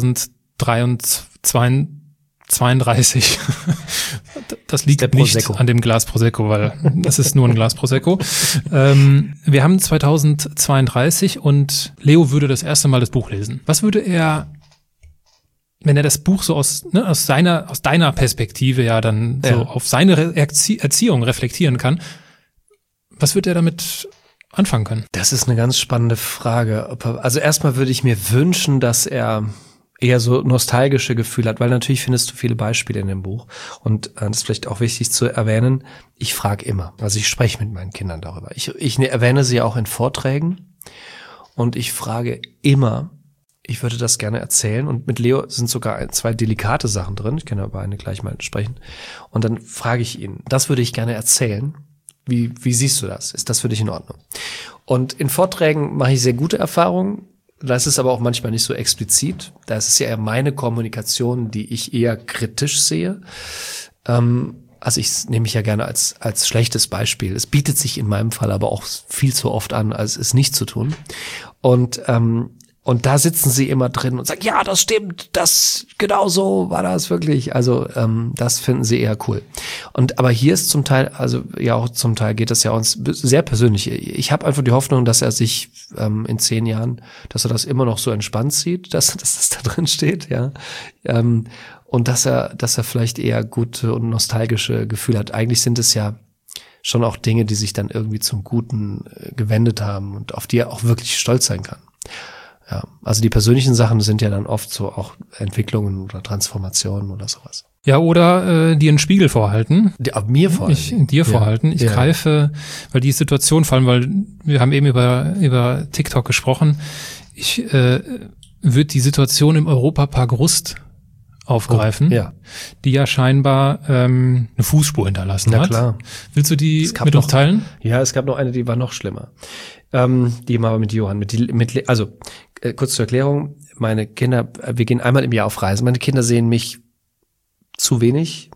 zweitausendzweiunddreißig. Das liegt nicht Prosecco. An dem Glas Prosecco, weil das ist nur ein Glas Prosecco. Ähm, wir haben zweitausendzweiunddreißig und Leo würde das erste Mal das Buch lesen. Was würde er, wenn er das Buch so aus, ne, aus seiner, aus deiner Perspektive ja dann so ja. auf seine Erzie- Erziehung reflektieren kann, was würde er damit anfangen können?
Das ist eine ganz spannende Frage. Also erstmal würde ich mir wünschen, dass er eher so nostalgische Gefühle hat, weil natürlich findest du viele Beispiele in dem Buch und äh, das ist vielleicht auch wichtig zu erwähnen, ich frage immer, also ich spreche mit meinen Kindern darüber. Ich, ich erwähne sie auch in Vorträgen und ich frage immer, ich würde das gerne erzählen und mit Leo sind sogar ein, zwei delikate Sachen drin, ich kann über eine gleich mal sprechen und dann frage ich ihn, das würde ich gerne erzählen, wie, wie siehst du das? Ist das für dich in Ordnung? Und in Vorträgen mache ich sehr gute Erfahrungen. Das ist aber auch manchmal nicht so explizit. Da ist es ja eher meine Kommunikation, die ich eher kritisch sehe. Ähm, also ich nehme mich ja gerne als als schlechtes Beispiel. Es bietet sich in meinem Fall aber auch viel zu oft an, als es nicht zu tun. Und ähm, und da sitzen sie immer drin und sagen, ja, das stimmt, das genau so war das wirklich. Also ähm, das finden sie eher cool. Und aber hier ist zum Teil, also ja auch zum Teil geht das ja uns sehr persönlich. Ich habe einfach die Hoffnung, dass er sich ähm, in zehn Jahren, dass er das immer noch so entspannt sieht, dass, dass das da drin steht, ja. Ähm, und dass er, dass er vielleicht eher gute und nostalgische Gefühle hat. Eigentlich sind es ja schon auch Dinge, die sich dann irgendwie zum Guten äh, gewendet haben und auf die er auch wirklich stolz sein kann. Ja, also die persönlichen Sachen sind ja dann oft so auch Entwicklungen oder Transformationen oder sowas.
Ja, oder äh, dir einen Spiegel vorhalten.
Die, ab mir vorhalten.
Ich, dir vorhalten. Ich
ja.
greife, weil die Situation, vor allem, weil wir haben eben über über TikTok gesprochen, ich äh, würde die Situation im Europapark Rust aufgreifen,
oh, ja.
die ja scheinbar ähm, eine Fußspur hinterlassen
Na
hat.
klar.
Willst du die mit
noch,
uns teilen?
Ja, es gab noch eine, die war noch schlimmer. Ähm, die mal mit Johann, mit, mit also äh, kurz zur Erklärung, meine Kinder, wir gehen einmal im Jahr auf Reisen. Meine Kinder sehen mich zu wenig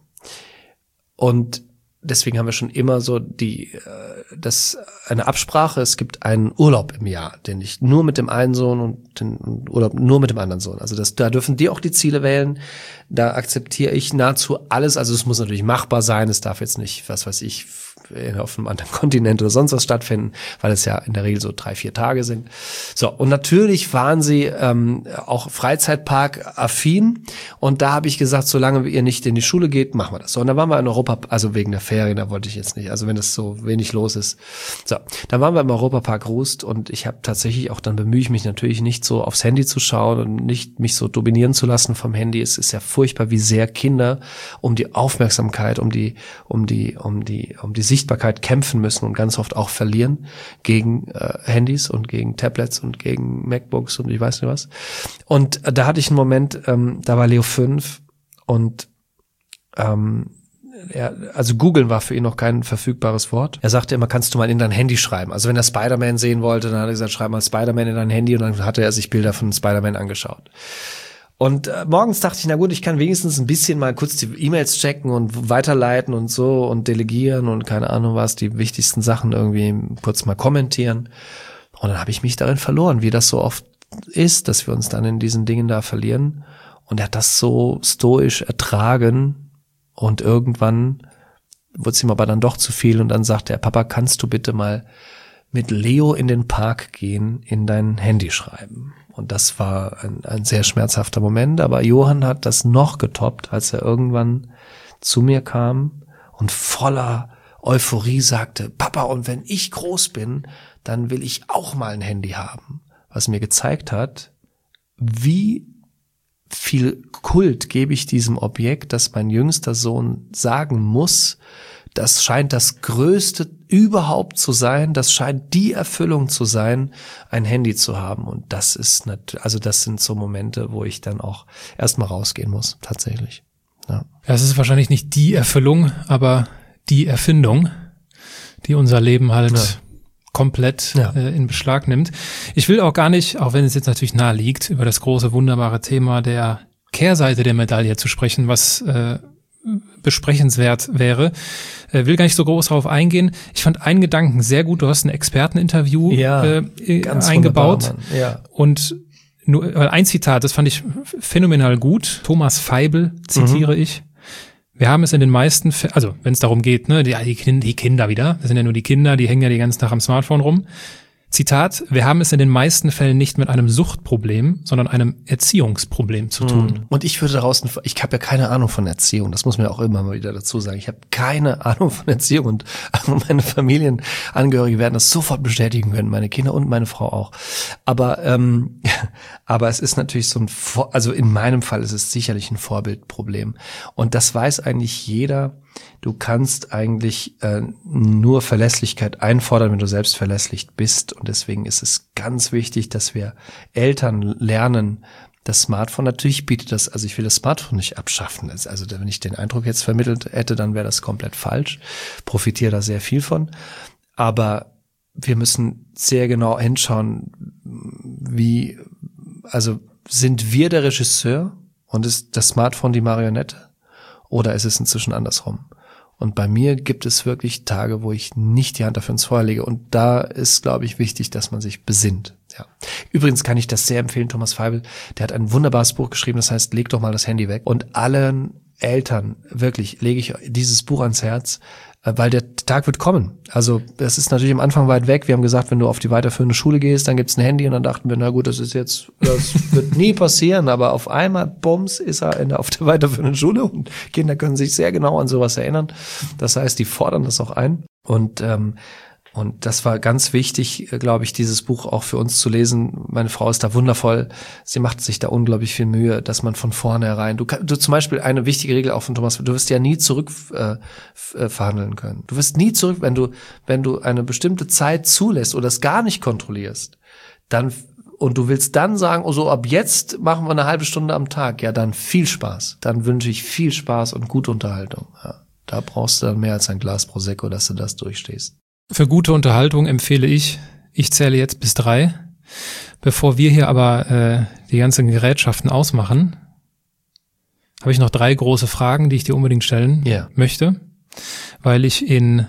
und deswegen haben wir schon immer so die, das eine Absprache. Es gibt einen Urlaub im Jahr, den ich nur mit dem einen Sohn und den Urlaub nur mit dem anderen Sohn. Also das, da dürfen die auch die Ziele wählen. Da akzeptiere ich nahezu alles. Also es muss natürlich machbar sein. Es darf jetzt nicht, was weiß ich, auf einem anderen Kontinent oder sonst was stattfinden, weil es ja in der Regel so drei, vier Tage sind. So, und natürlich waren sie ähm, auch Freizeitpark-affin und da habe ich gesagt, solange ihr nicht in die Schule geht, machen wir das. So, und dann waren wir in Europa, also wegen der Ferien, da wollte ich jetzt nicht, also wenn es so wenig los ist. So, dann waren wir im Europapark Rust und ich habe tatsächlich auch, dann bemühe ich mich natürlich nicht so aufs Handy zu schauen und nicht mich so dominieren zu lassen vom Handy. Es ist ja furchtbar, wie sehr Kinder um die Aufmerksamkeit, um die, um die, um die, um die Sichtbarkeit kämpfen müssen und ganz oft auch verlieren gegen äh, Handys und gegen Tablets und gegen MacBooks und ich weiß nicht was. Und äh, da hatte ich einen Moment, ähm, da war Leo fünf und ähm, er, also googeln war für ihn noch kein verfügbares Wort. Er sagte immer, kannst du mal in dein Handy schreiben. Also wenn er Spider-Man sehen wollte, dann hat er gesagt, schreib mal Spider-Man in dein Handy und dann hatte er sich Bilder von Spider-Man angeschaut. Und äh, morgens dachte ich, na gut, ich kann wenigstens ein bisschen mal kurz die E-Mails checken und weiterleiten und so und delegieren und keine Ahnung was, die wichtigsten Sachen irgendwie kurz mal kommentieren. Und dann habe ich mich darin verloren, wie das so oft ist, dass wir uns dann in diesen Dingen da verlieren. Und er hat das so stoisch ertragen und irgendwann wurde es ihm aber dann doch zu viel und dann sagte er, Papa, kannst du bitte mal mit Leo in den Park gehen, in dein Handy schreiben? Und das war ein, ein sehr schmerzhafter Moment, aber Johann hat das noch getoppt, als er irgendwann zu mir kam und voller Euphorie sagte, Papa, und wenn ich groß bin, dann will ich auch mal ein Handy haben. Was mir gezeigt hat, wie viel Kult gebe ich diesem Objekt, dass mein jüngster Sohn sagen muss, das scheint das Größte überhaupt zu sein, das scheint die Erfüllung zu sein, ein Handy zu haben. Und das ist nicht, also das sind so Momente, wo ich dann auch erstmal rausgehen muss, tatsächlich. Ja.
Ja, es ist wahrscheinlich nicht die Erfüllung, aber die Erfindung, die unser Leben halt ja. komplett ja. äh, in Beschlag nimmt. Ich will auch gar nicht, auch wenn es jetzt natürlich nahe liegt, über das große, wunderbare Thema der Kehrseite der Medaille zu sprechen, was äh, besprechenswert wäre. Äh, will gar nicht so groß darauf eingehen. Ich fand einen Gedanken sehr gut. Du hast ein Experteninterview
ja,
äh, ganz eingebaut.
Ja.
Und nur ein Zitat, das fand ich phänomenal gut. Thomas Feibel zitiere mhm. ich. Wir haben es in den meisten Fällen, also wenn es darum geht, ne, die, die Kinder wieder, das sind ja nur die Kinder, die hängen ja den ganzen Tag am Smartphone rum. Zitat, wir haben es in den meisten Fällen nicht mit einem Suchtproblem, sondern einem Erziehungsproblem zu tun.
Und ich würde daraus, ich habe ja keine Ahnung von Erziehung, das muss man ja auch immer mal wieder dazu sagen. Ich habe keine Ahnung von Erziehung und meine Familienangehörige werden das sofort bestätigen können, meine Kinder und meine Frau auch. Aber ähm, aber es ist natürlich so ein, Vor- also in meinem Fall ist es sicherlich ein Vorbildproblem. Und das weiß eigentlich jeder. Du kannst eigentlich äh, nur Verlässlichkeit einfordern, wenn du selbst verlässlich bist. Und deswegen ist es ganz wichtig, dass wir Eltern lernen, das Smartphone, natürlich bietet das, also ich will das Smartphone nicht abschaffen. Also wenn ich den Eindruck jetzt vermittelt hätte, dann wäre das komplett falsch. Profitiere da sehr viel von. Aber wir müssen sehr genau hinschauen, wie, also sind wir der Regisseur und ist das Smartphone die Marionette? Oder ist es inzwischen andersrum? Und bei mir gibt es wirklich Tage, wo ich nicht die Hand dafür ins Feuer lege. Und da ist, glaube ich, wichtig, dass man sich besinnt. Ja. Übrigens kann ich das sehr empfehlen, Thomas Feibel. Der hat ein wunderbares Buch geschrieben, das heißt, leg doch mal das Handy weg. Und allen Eltern, wirklich, lege ich dieses Buch ans Herz, weil der Tag wird kommen. Also das ist natürlich am Anfang weit weg. Wir haben gesagt, wenn du auf die weiterführende Schule gehst, dann gibt's ein Handy. Und dann dachten wir, na gut, das ist jetzt, das wird nie passieren. Aber auf einmal, bums, ist er in der, auf der weiterführenden Schule. Und Kinder können sich sehr genau an sowas erinnern. Das heißt, die fordern das auch ein. Und ähm, Und das war ganz wichtig, glaube ich, dieses Buch auch für uns zu lesen. Meine Frau ist da wundervoll. Sie macht sich da unglaublich viel Mühe, dass man von vornherein, du kannst, du zum Beispiel eine wichtige Regel auch von Thomas, du wirst ja nie zurück äh, verhandeln können. Du wirst nie zurück, wenn du, wenn du eine bestimmte Zeit zulässt oder es gar nicht kontrollierst, dann, und du willst dann sagen, oh so, ab jetzt machen wir eine halbe Stunde am Tag. Ja, dann viel Spaß. Dann wünsche ich viel Spaß und gute Unterhaltung. Ja, da brauchst du dann mehr als ein Glas Prosecco, dass du das durchstehst.
Für gute Unterhaltung empfehle ich, ich zähle jetzt bis drei. Bevor wir hier aber äh, die ganzen Gerätschaften ausmachen, habe ich noch drei große Fragen, die ich dir unbedingt stellen
yeah.
möchte, weil ich in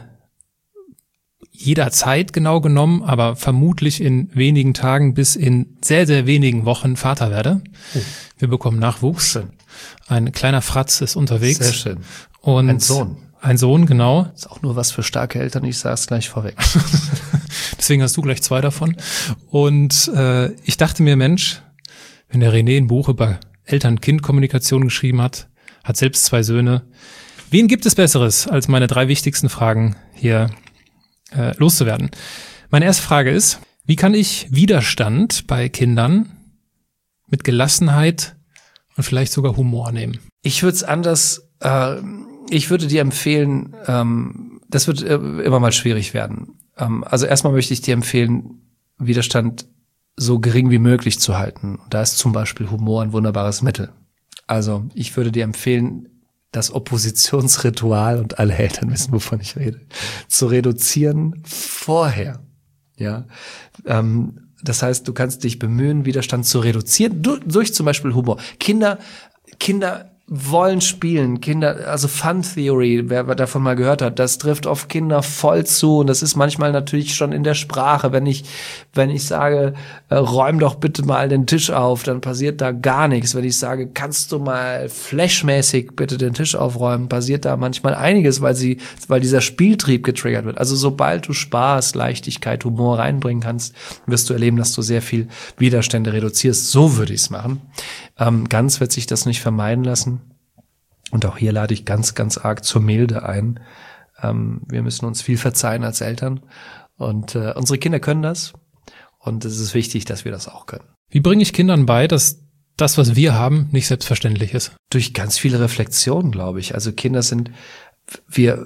jeder Zeit genau genommen, aber vermutlich in wenigen Tagen bis in sehr, sehr wenigen Wochen Vater werde. Oh. Wir bekommen Nachwuchs.
Schön.
Ein kleiner Fratz ist unterwegs.
Sehr schön.
Und
ein Sohn.
Ein Sohn, genau.
Ist auch nur was für starke Eltern, ich sag's gleich vorweg.
Deswegen hast du gleich zwei davon. Und äh, ich dachte mir, Mensch, wenn der René ein Buch über Eltern-Kind-Kommunikation geschrieben hat, hat selbst zwei Söhne, wen gibt es Besseres, als meine drei wichtigsten Fragen hier äh, loszuwerden? Meine erste Frage ist, wie kann ich Widerstand bei Kindern mit Gelassenheit und vielleicht sogar Humor nehmen?
Ich würde es anders... Äh, Ich würde dir empfehlen, ähm, das wird äh, immer mal schwierig werden. Ähm, also erstmal möchte ich dir empfehlen, Widerstand so gering wie möglich zu halten. Da ist zum Beispiel Humor ein wunderbares Mittel. Also ich würde dir empfehlen, das Oppositionsritual, und alle Eltern wissen, wovon ich rede, zu reduzieren vorher. Ja, ähm, das heißt, du kannst dich bemühen, Widerstand zu reduzieren durch, durch zum Beispiel Humor. Kinder, Kinder wollen spielen, Kinder, also Fun Theory, wer davon mal gehört hat, das trifft auf Kinder voll zu, und das ist manchmal natürlich schon in der Sprache, wenn ich, wenn ich sage, äh, räum doch bitte mal den Tisch auf, dann passiert da gar nichts. Wenn ich sage, kannst du mal flashmäßig bitte den Tisch aufräumen, passiert da manchmal einiges, weil sie, weil dieser Spieltrieb getriggert wird. Also sobald du Spaß, Leichtigkeit, Humor reinbringen kannst, wirst du erleben, dass du sehr viel Widerstände reduzierst. So würde ich es machen. Ähm, ganz wird sich das nicht vermeiden lassen. Und auch hier lade ich ganz, ganz arg zur Milde ein. Ähm, wir müssen uns viel verzeihen als Eltern. Und äh, unsere Kinder können das. Und es ist wichtig, dass wir das auch können.
Wie bringe ich Kindern bei, dass das, was wir haben, nicht selbstverständlich ist?
Durch ganz viele Reflexionen, glaube ich. Also Kinder sind, wir,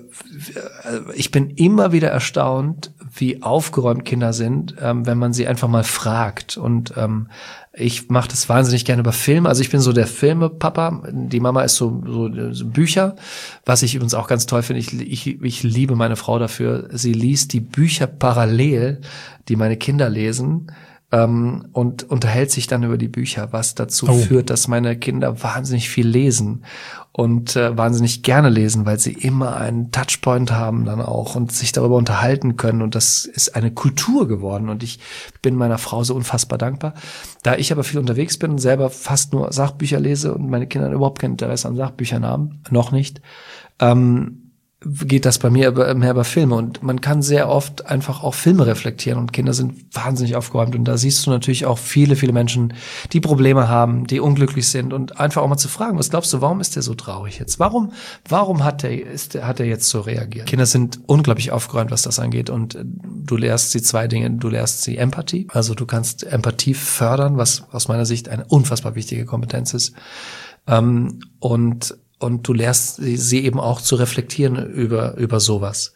ich bin immer wieder erstaunt, wie aufgeräumt Kinder sind, ähm, wenn man sie einfach mal fragt. Und ähm, ich mache das wahnsinnig gerne über Filme. Also ich bin so der Filmepapa. Die Mama ist so, so, so Bücher, was ich übrigens auch ganz toll finde. Ich, ich, ich liebe meine Frau dafür. Sie liest die Bücher parallel, die meine Kinder lesen, ähm, und unterhält sich dann über die Bücher, was dazu oh. führt, dass meine Kinder wahnsinnig viel lesen und äh, wahnsinnig gerne lesen, weil sie immer einen Touchpoint haben dann auch und sich darüber unterhalten können, und das ist eine Kultur geworden, und ich bin meiner Frau so unfassbar dankbar. Da ich aber viel unterwegs bin und selber fast nur Sachbücher lese und meine Kinder überhaupt kein Interesse an Sachbüchern haben, noch nicht, ähm, geht das bei mir mehr über Filme, und man kann sehr oft einfach auch Filme reflektieren, und Kinder sind wahnsinnig aufgeräumt, und da siehst du natürlich auch viele, viele Menschen, die Probleme haben, die unglücklich sind, und einfach auch mal zu fragen, was glaubst du, warum ist der so traurig jetzt? Warum, warum hat der, ist der, hat er jetzt so reagiert? Kinder sind unglaublich aufgeräumt, was das angeht, und du lehrst sie zwei Dinge, du lehrst sie Empathie, also du kannst Empathie fördern, was aus meiner Sicht eine unfassbar wichtige Kompetenz ist, ähm, und Und du lehrst sie eben auch zu reflektieren über, über sowas.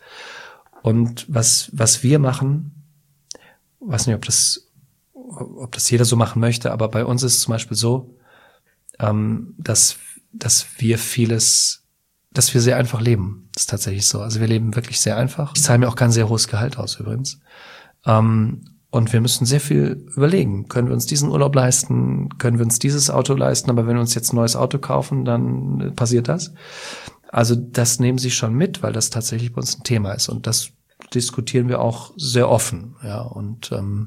Und was, was wir machen, weiß nicht, ob das, ob das jeder so machen möchte, aber bei uns ist es zum Beispiel so, ähm, dass, dass wir vieles, dass wir sehr einfach leben. Das ist tatsächlich so. Also wir leben wirklich sehr einfach. Ich zahle mir auch kein sehr hohes Gehalt aus übrigens. Ähm, Und wir müssen sehr viel überlegen. Können wir uns diesen Urlaub leisten? Können wir uns dieses Auto leisten? Aber wenn wir uns jetzt ein neues Auto kaufen, dann passiert das. Also das nehmen sie schon mit, weil das tatsächlich bei uns ein Thema ist. Und das diskutieren wir auch sehr offen. Ja, und, ähm,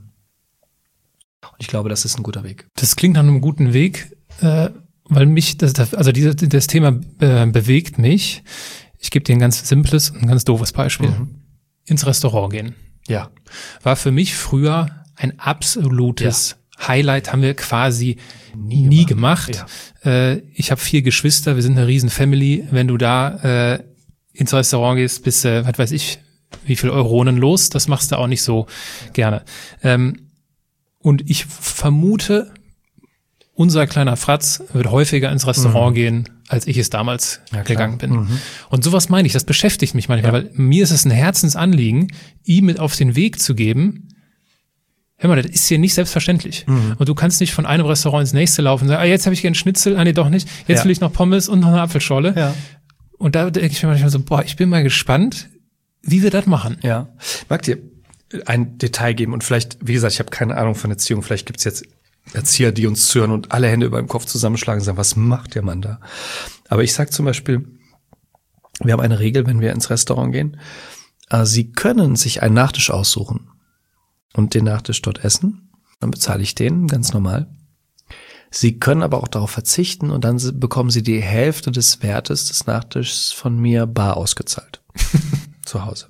und ich glaube, das ist ein guter Weg.
Das klingt nach einem guten Weg, äh, weil mich, das, also dieses, das Thema äh, bewegt mich. Ich gebe dir ein ganz simples und ein ganz doofes Beispiel. Mhm. Ins Restaurant gehen.
Ja.
War für mich früher ein absolutes ja. Highlight, haben wir quasi nie, nie gemacht. gemacht. Ja. Äh, ich habe vier Geschwister, wir sind eine riesen Family. Wenn du da äh, ins Restaurant gehst, bist du, äh, was weiß ich, wie viel Euronen los. Das machst du auch nicht so gerne. Ähm, und ich vermute, unser kleiner Fratz wird häufiger ins Restaurant mhm. gehen, als ich es damals ja, gegangen bin. Mhm. Und sowas meine ich, das beschäftigt mich manchmal, ja. weil mir ist es ein Herzensanliegen, ihm mit auf den Weg zu geben, hör mal, das ist hier nicht selbstverständlich. Mhm. Und du kannst nicht von einem Restaurant ins nächste laufen und sagen, ah, jetzt habe ich gern Schnitzel, ah nee, doch nicht, jetzt ja. will ich noch Pommes und noch eine Apfelschorle. Ja. Und da denke ich mir manchmal so, boah, ich bin mal gespannt, wie wir das machen.
Ja. Ich mag dir ein Detail geben und vielleicht, wie gesagt, ich habe keine Ahnung von Erziehung, vielleicht gibt's jetzt Erzieher, die uns zuhören und alle Hände über dem Kopf zusammenschlagen und sagen, was macht der Mann da? Aber ich sag zum Beispiel, wir haben eine Regel, wenn wir ins Restaurant gehen, äh, Sie können sich einen Nachtisch aussuchen und den Nachtisch dort essen, dann bezahle ich den, ganz normal. Sie können aber auch darauf verzichten und dann bekommen Sie die Hälfte des Wertes des Nachtischs von mir bar ausgezahlt. Zu Hause.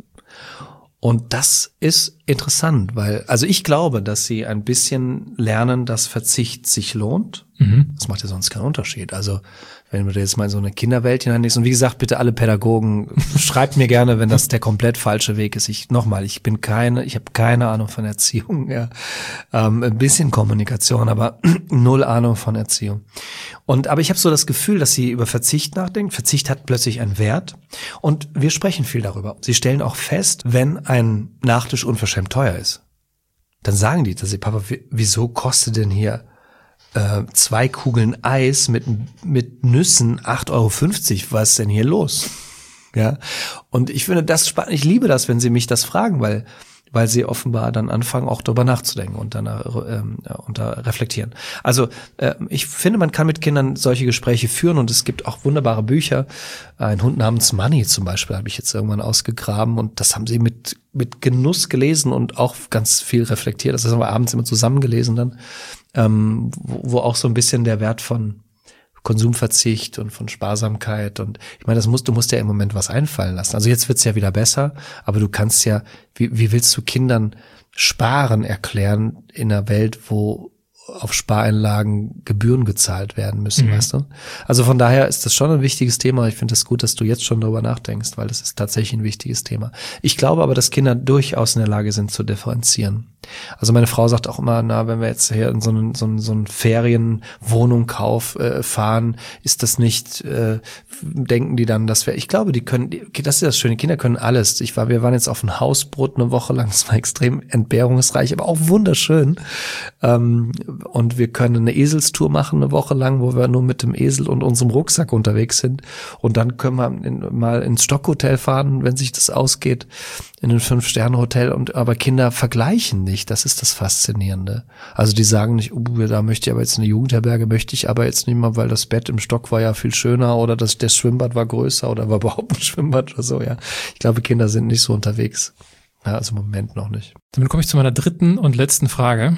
Und das ist interessant, weil, also ich glaube, dass sie ein bisschen lernen, dass Verzicht sich lohnt. Mhm. Das macht ja sonst keinen Unterschied. Also, wenn du jetzt mal in so eine Kinderwelt hineinlegst, und wie gesagt, bitte alle Pädagogen, schreibt mir gerne, wenn das der komplett falsche Weg ist. Ich, nochmal, ich bin keine, ich habe keine Ahnung von Erziehung, ja. Ähm, ein bisschen Kommunikation, aber null Ahnung von Erziehung. Und, aber ich habe so das Gefühl, dass sie über Verzicht nachdenken. Verzicht hat plötzlich einen Wert. Und wir sprechen viel darüber. Sie stellen auch fest, wenn ein Nachtisch unverschämt teuer ist, dann sagen die, dass sie, Papa, wieso kostet denn hier äh, zwei Kugeln Eis mit mit Nüssen acht Euro fünfzig? Was ist denn hier los? Ja. Und ich finde das spannend. Ich liebe das, wenn sie mich das fragen, weil weil sie offenbar dann anfangen, auch darüber nachzudenken und dann ähm, und da reflektieren. Also äh, ich finde, man kann mit Kindern solche Gespräche führen und es gibt auch wunderbare Bücher. Ein Hund namens Money zum Beispiel habe ich jetzt irgendwann ausgegraben und das haben sie mit mit Genuss gelesen und auch ganz viel reflektiert. Das haben wir abends immer zusammen gelesen dann, ähm, wo, wo auch so ein bisschen der Wert von Konsumverzicht und von Sparsamkeit und ich meine, das musst du musst ja im Moment was einfallen lassen. Also jetzt wird's ja wieder besser, aber du kannst ja, wie, wie willst du Kindern Sparen erklären in einer Welt, wo auf Spareinlagen Gebühren gezahlt werden müssen, mhm. weißt du? Also von daher ist das schon ein wichtiges Thema. Ich finde es gut, dass du jetzt schon darüber nachdenkst, weil das ist tatsächlich ein wichtiges Thema. Ich glaube aber, dass Kinder durchaus in der Lage sind zu differenzieren. Also meine Frau sagt auch immer, na, wenn wir jetzt hier in so einen so einen, so einen Ferienwohnung kauf äh, fahren, ist das nicht, äh, denken die dann, dass wir, ich glaube, die können, das ist das Schöne, Kinder können alles. Ich war, wir waren jetzt auf ein Hausboot eine Woche lang, das war extrem entbehrungsreich, aber auch wunderschön. Ähm, und wir können eine Eselstour machen eine Woche lang, wo wir nur mit dem Esel und unserem Rucksack unterwegs sind. Und dann können wir in, mal ins Stockhotel fahren, wenn sich das ausgeht, in ein Fünf-Sterne-Hotel. Und aber Kinder vergleichen nicht. Das ist das Faszinierende. Also die sagen nicht, oh, da möchte ich aber jetzt eine Jugendherberge, möchte ich aber jetzt nicht mal, weil das Bett im Stock war ja viel schöner oder das, das Schwimmbad war größer oder war überhaupt ein Schwimmbad oder so, ja. Ich glaube, Kinder sind nicht so unterwegs. Ja, also im Moment noch nicht.
Damit komme ich zu meiner dritten und letzten Frage.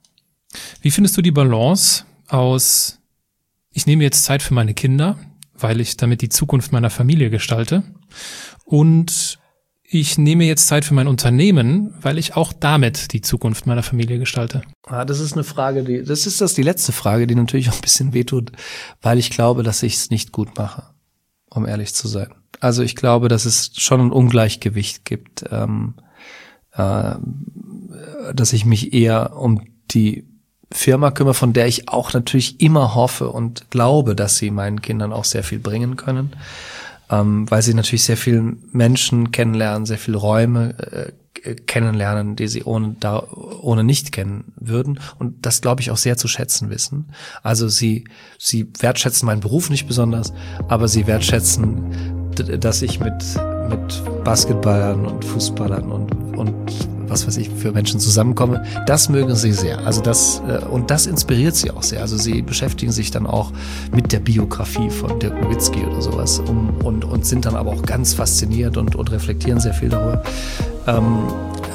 Wie findest du die Balance aus, ich nehme jetzt Zeit für meine Kinder, weil ich damit die Zukunft meiner Familie gestalte, und ich nehme jetzt Zeit für mein Unternehmen, weil ich auch damit die Zukunft meiner Familie gestalte?
Ah, das ist eine Frage, die, das ist das die letzte Frage, die natürlich auch ein bisschen wehtut, weil ich glaube, dass ich es nicht gut mache, um ehrlich zu sein. Also ich glaube, dass es schon ein Ungleichgewicht gibt, ähm, äh, dass ich mich eher um die Firma kümmere, von der ich auch natürlich immer hoffe und glaube, dass sie meinen Kindern auch sehr viel bringen können, ähm, weil sie natürlich sehr viele Menschen kennenlernen, sehr viele Räume äh, kennenlernen, die sie ohne da ohne nicht kennen würden und das, glaube ich, auch sehr zu schätzen wissen. Also sie sie wertschätzen meinen Beruf nicht besonders, aber sie wertschätzen, dass ich mit mit Basketballern und Fußballern und und was weiß ich, für Menschen zusammenkomme, das mögen sie sehr. Also das, und das inspiriert sie auch sehr. Also sie beschäftigen sich dann auch mit der Biografie von Dirk Nowitzki oder sowas um, und, und sind dann aber auch ganz fasziniert und, und reflektieren sehr viel darüber. Ähm,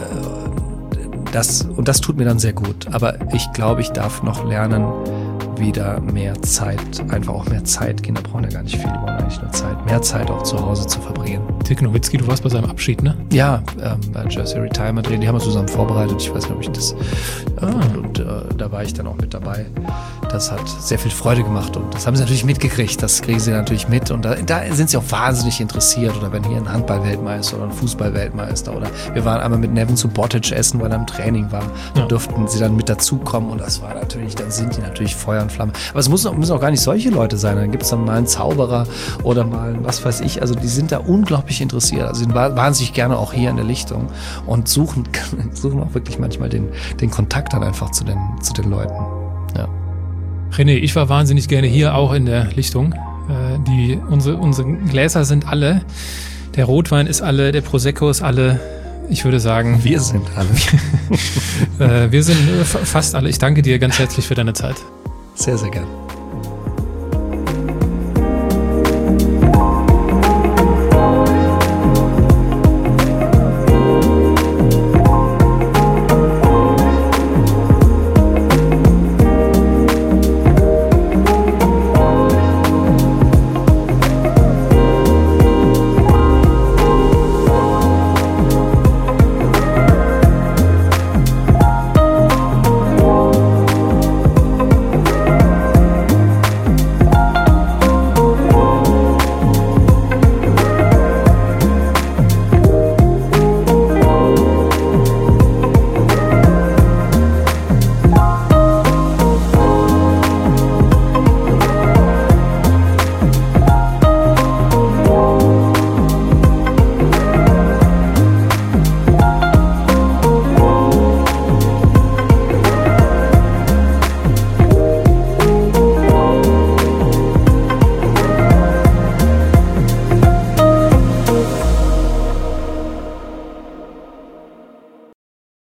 das, und das tut mir dann sehr gut. Aber ich glaube, ich darf noch lernen, wieder mehr Zeit, einfach auch mehr Zeit. Kinder brauchen ja gar nicht viel, die brauchen eigentlich nur Zeit. Mehr Zeit auch zu Hause zu verbringen.
Dirk Nowitzki, du warst bei seinem Abschied, ne?
Ja, ähm, bei Jersey Retirement Reden, die haben wir zusammen vorbereitet. Ich weiß nicht, ob ich das, äh, ah. und, und äh, da war ich dann auch mit dabei. Das hat sehr viel Freude gemacht und das haben sie natürlich mitgekriegt. Das kriegen sie natürlich mit und da, da sind sie auch wahnsinnig interessiert. Oder wenn hier ein Handball-Weltmeister oder ein Fußball-Weltmeister oder wir waren einmal mit Nevin Subotic essen, weil er im Training war. Da ja. durften sie dann mit dazukommen und das war natürlich, dann sind die natürlich Feuer und Flamme. Aber es muss, müssen auch gar nicht solche Leute sein. Dann gibt es dann mal einen Zauberer oder mal was weiß ich. Also die sind da unglaublich interessiert. Also die waren wahnsinnig gerne auch hier in der Lichtung und suchen, suchen auch wirklich manchmal den, den Kontakt dann einfach zu den, zu den Leuten. Ja.
René, ich war wahnsinnig gerne hier, auch in der Lichtung. Äh, die, unsere, unsere Gläser sind alle, der Rotwein ist alle, der Prosecco ist alle. Ich würde sagen,
wir sind alle.
äh, wir sind fast alle. Ich danke dir ganz herzlich für deine Zeit.
Sehr, sehr gern.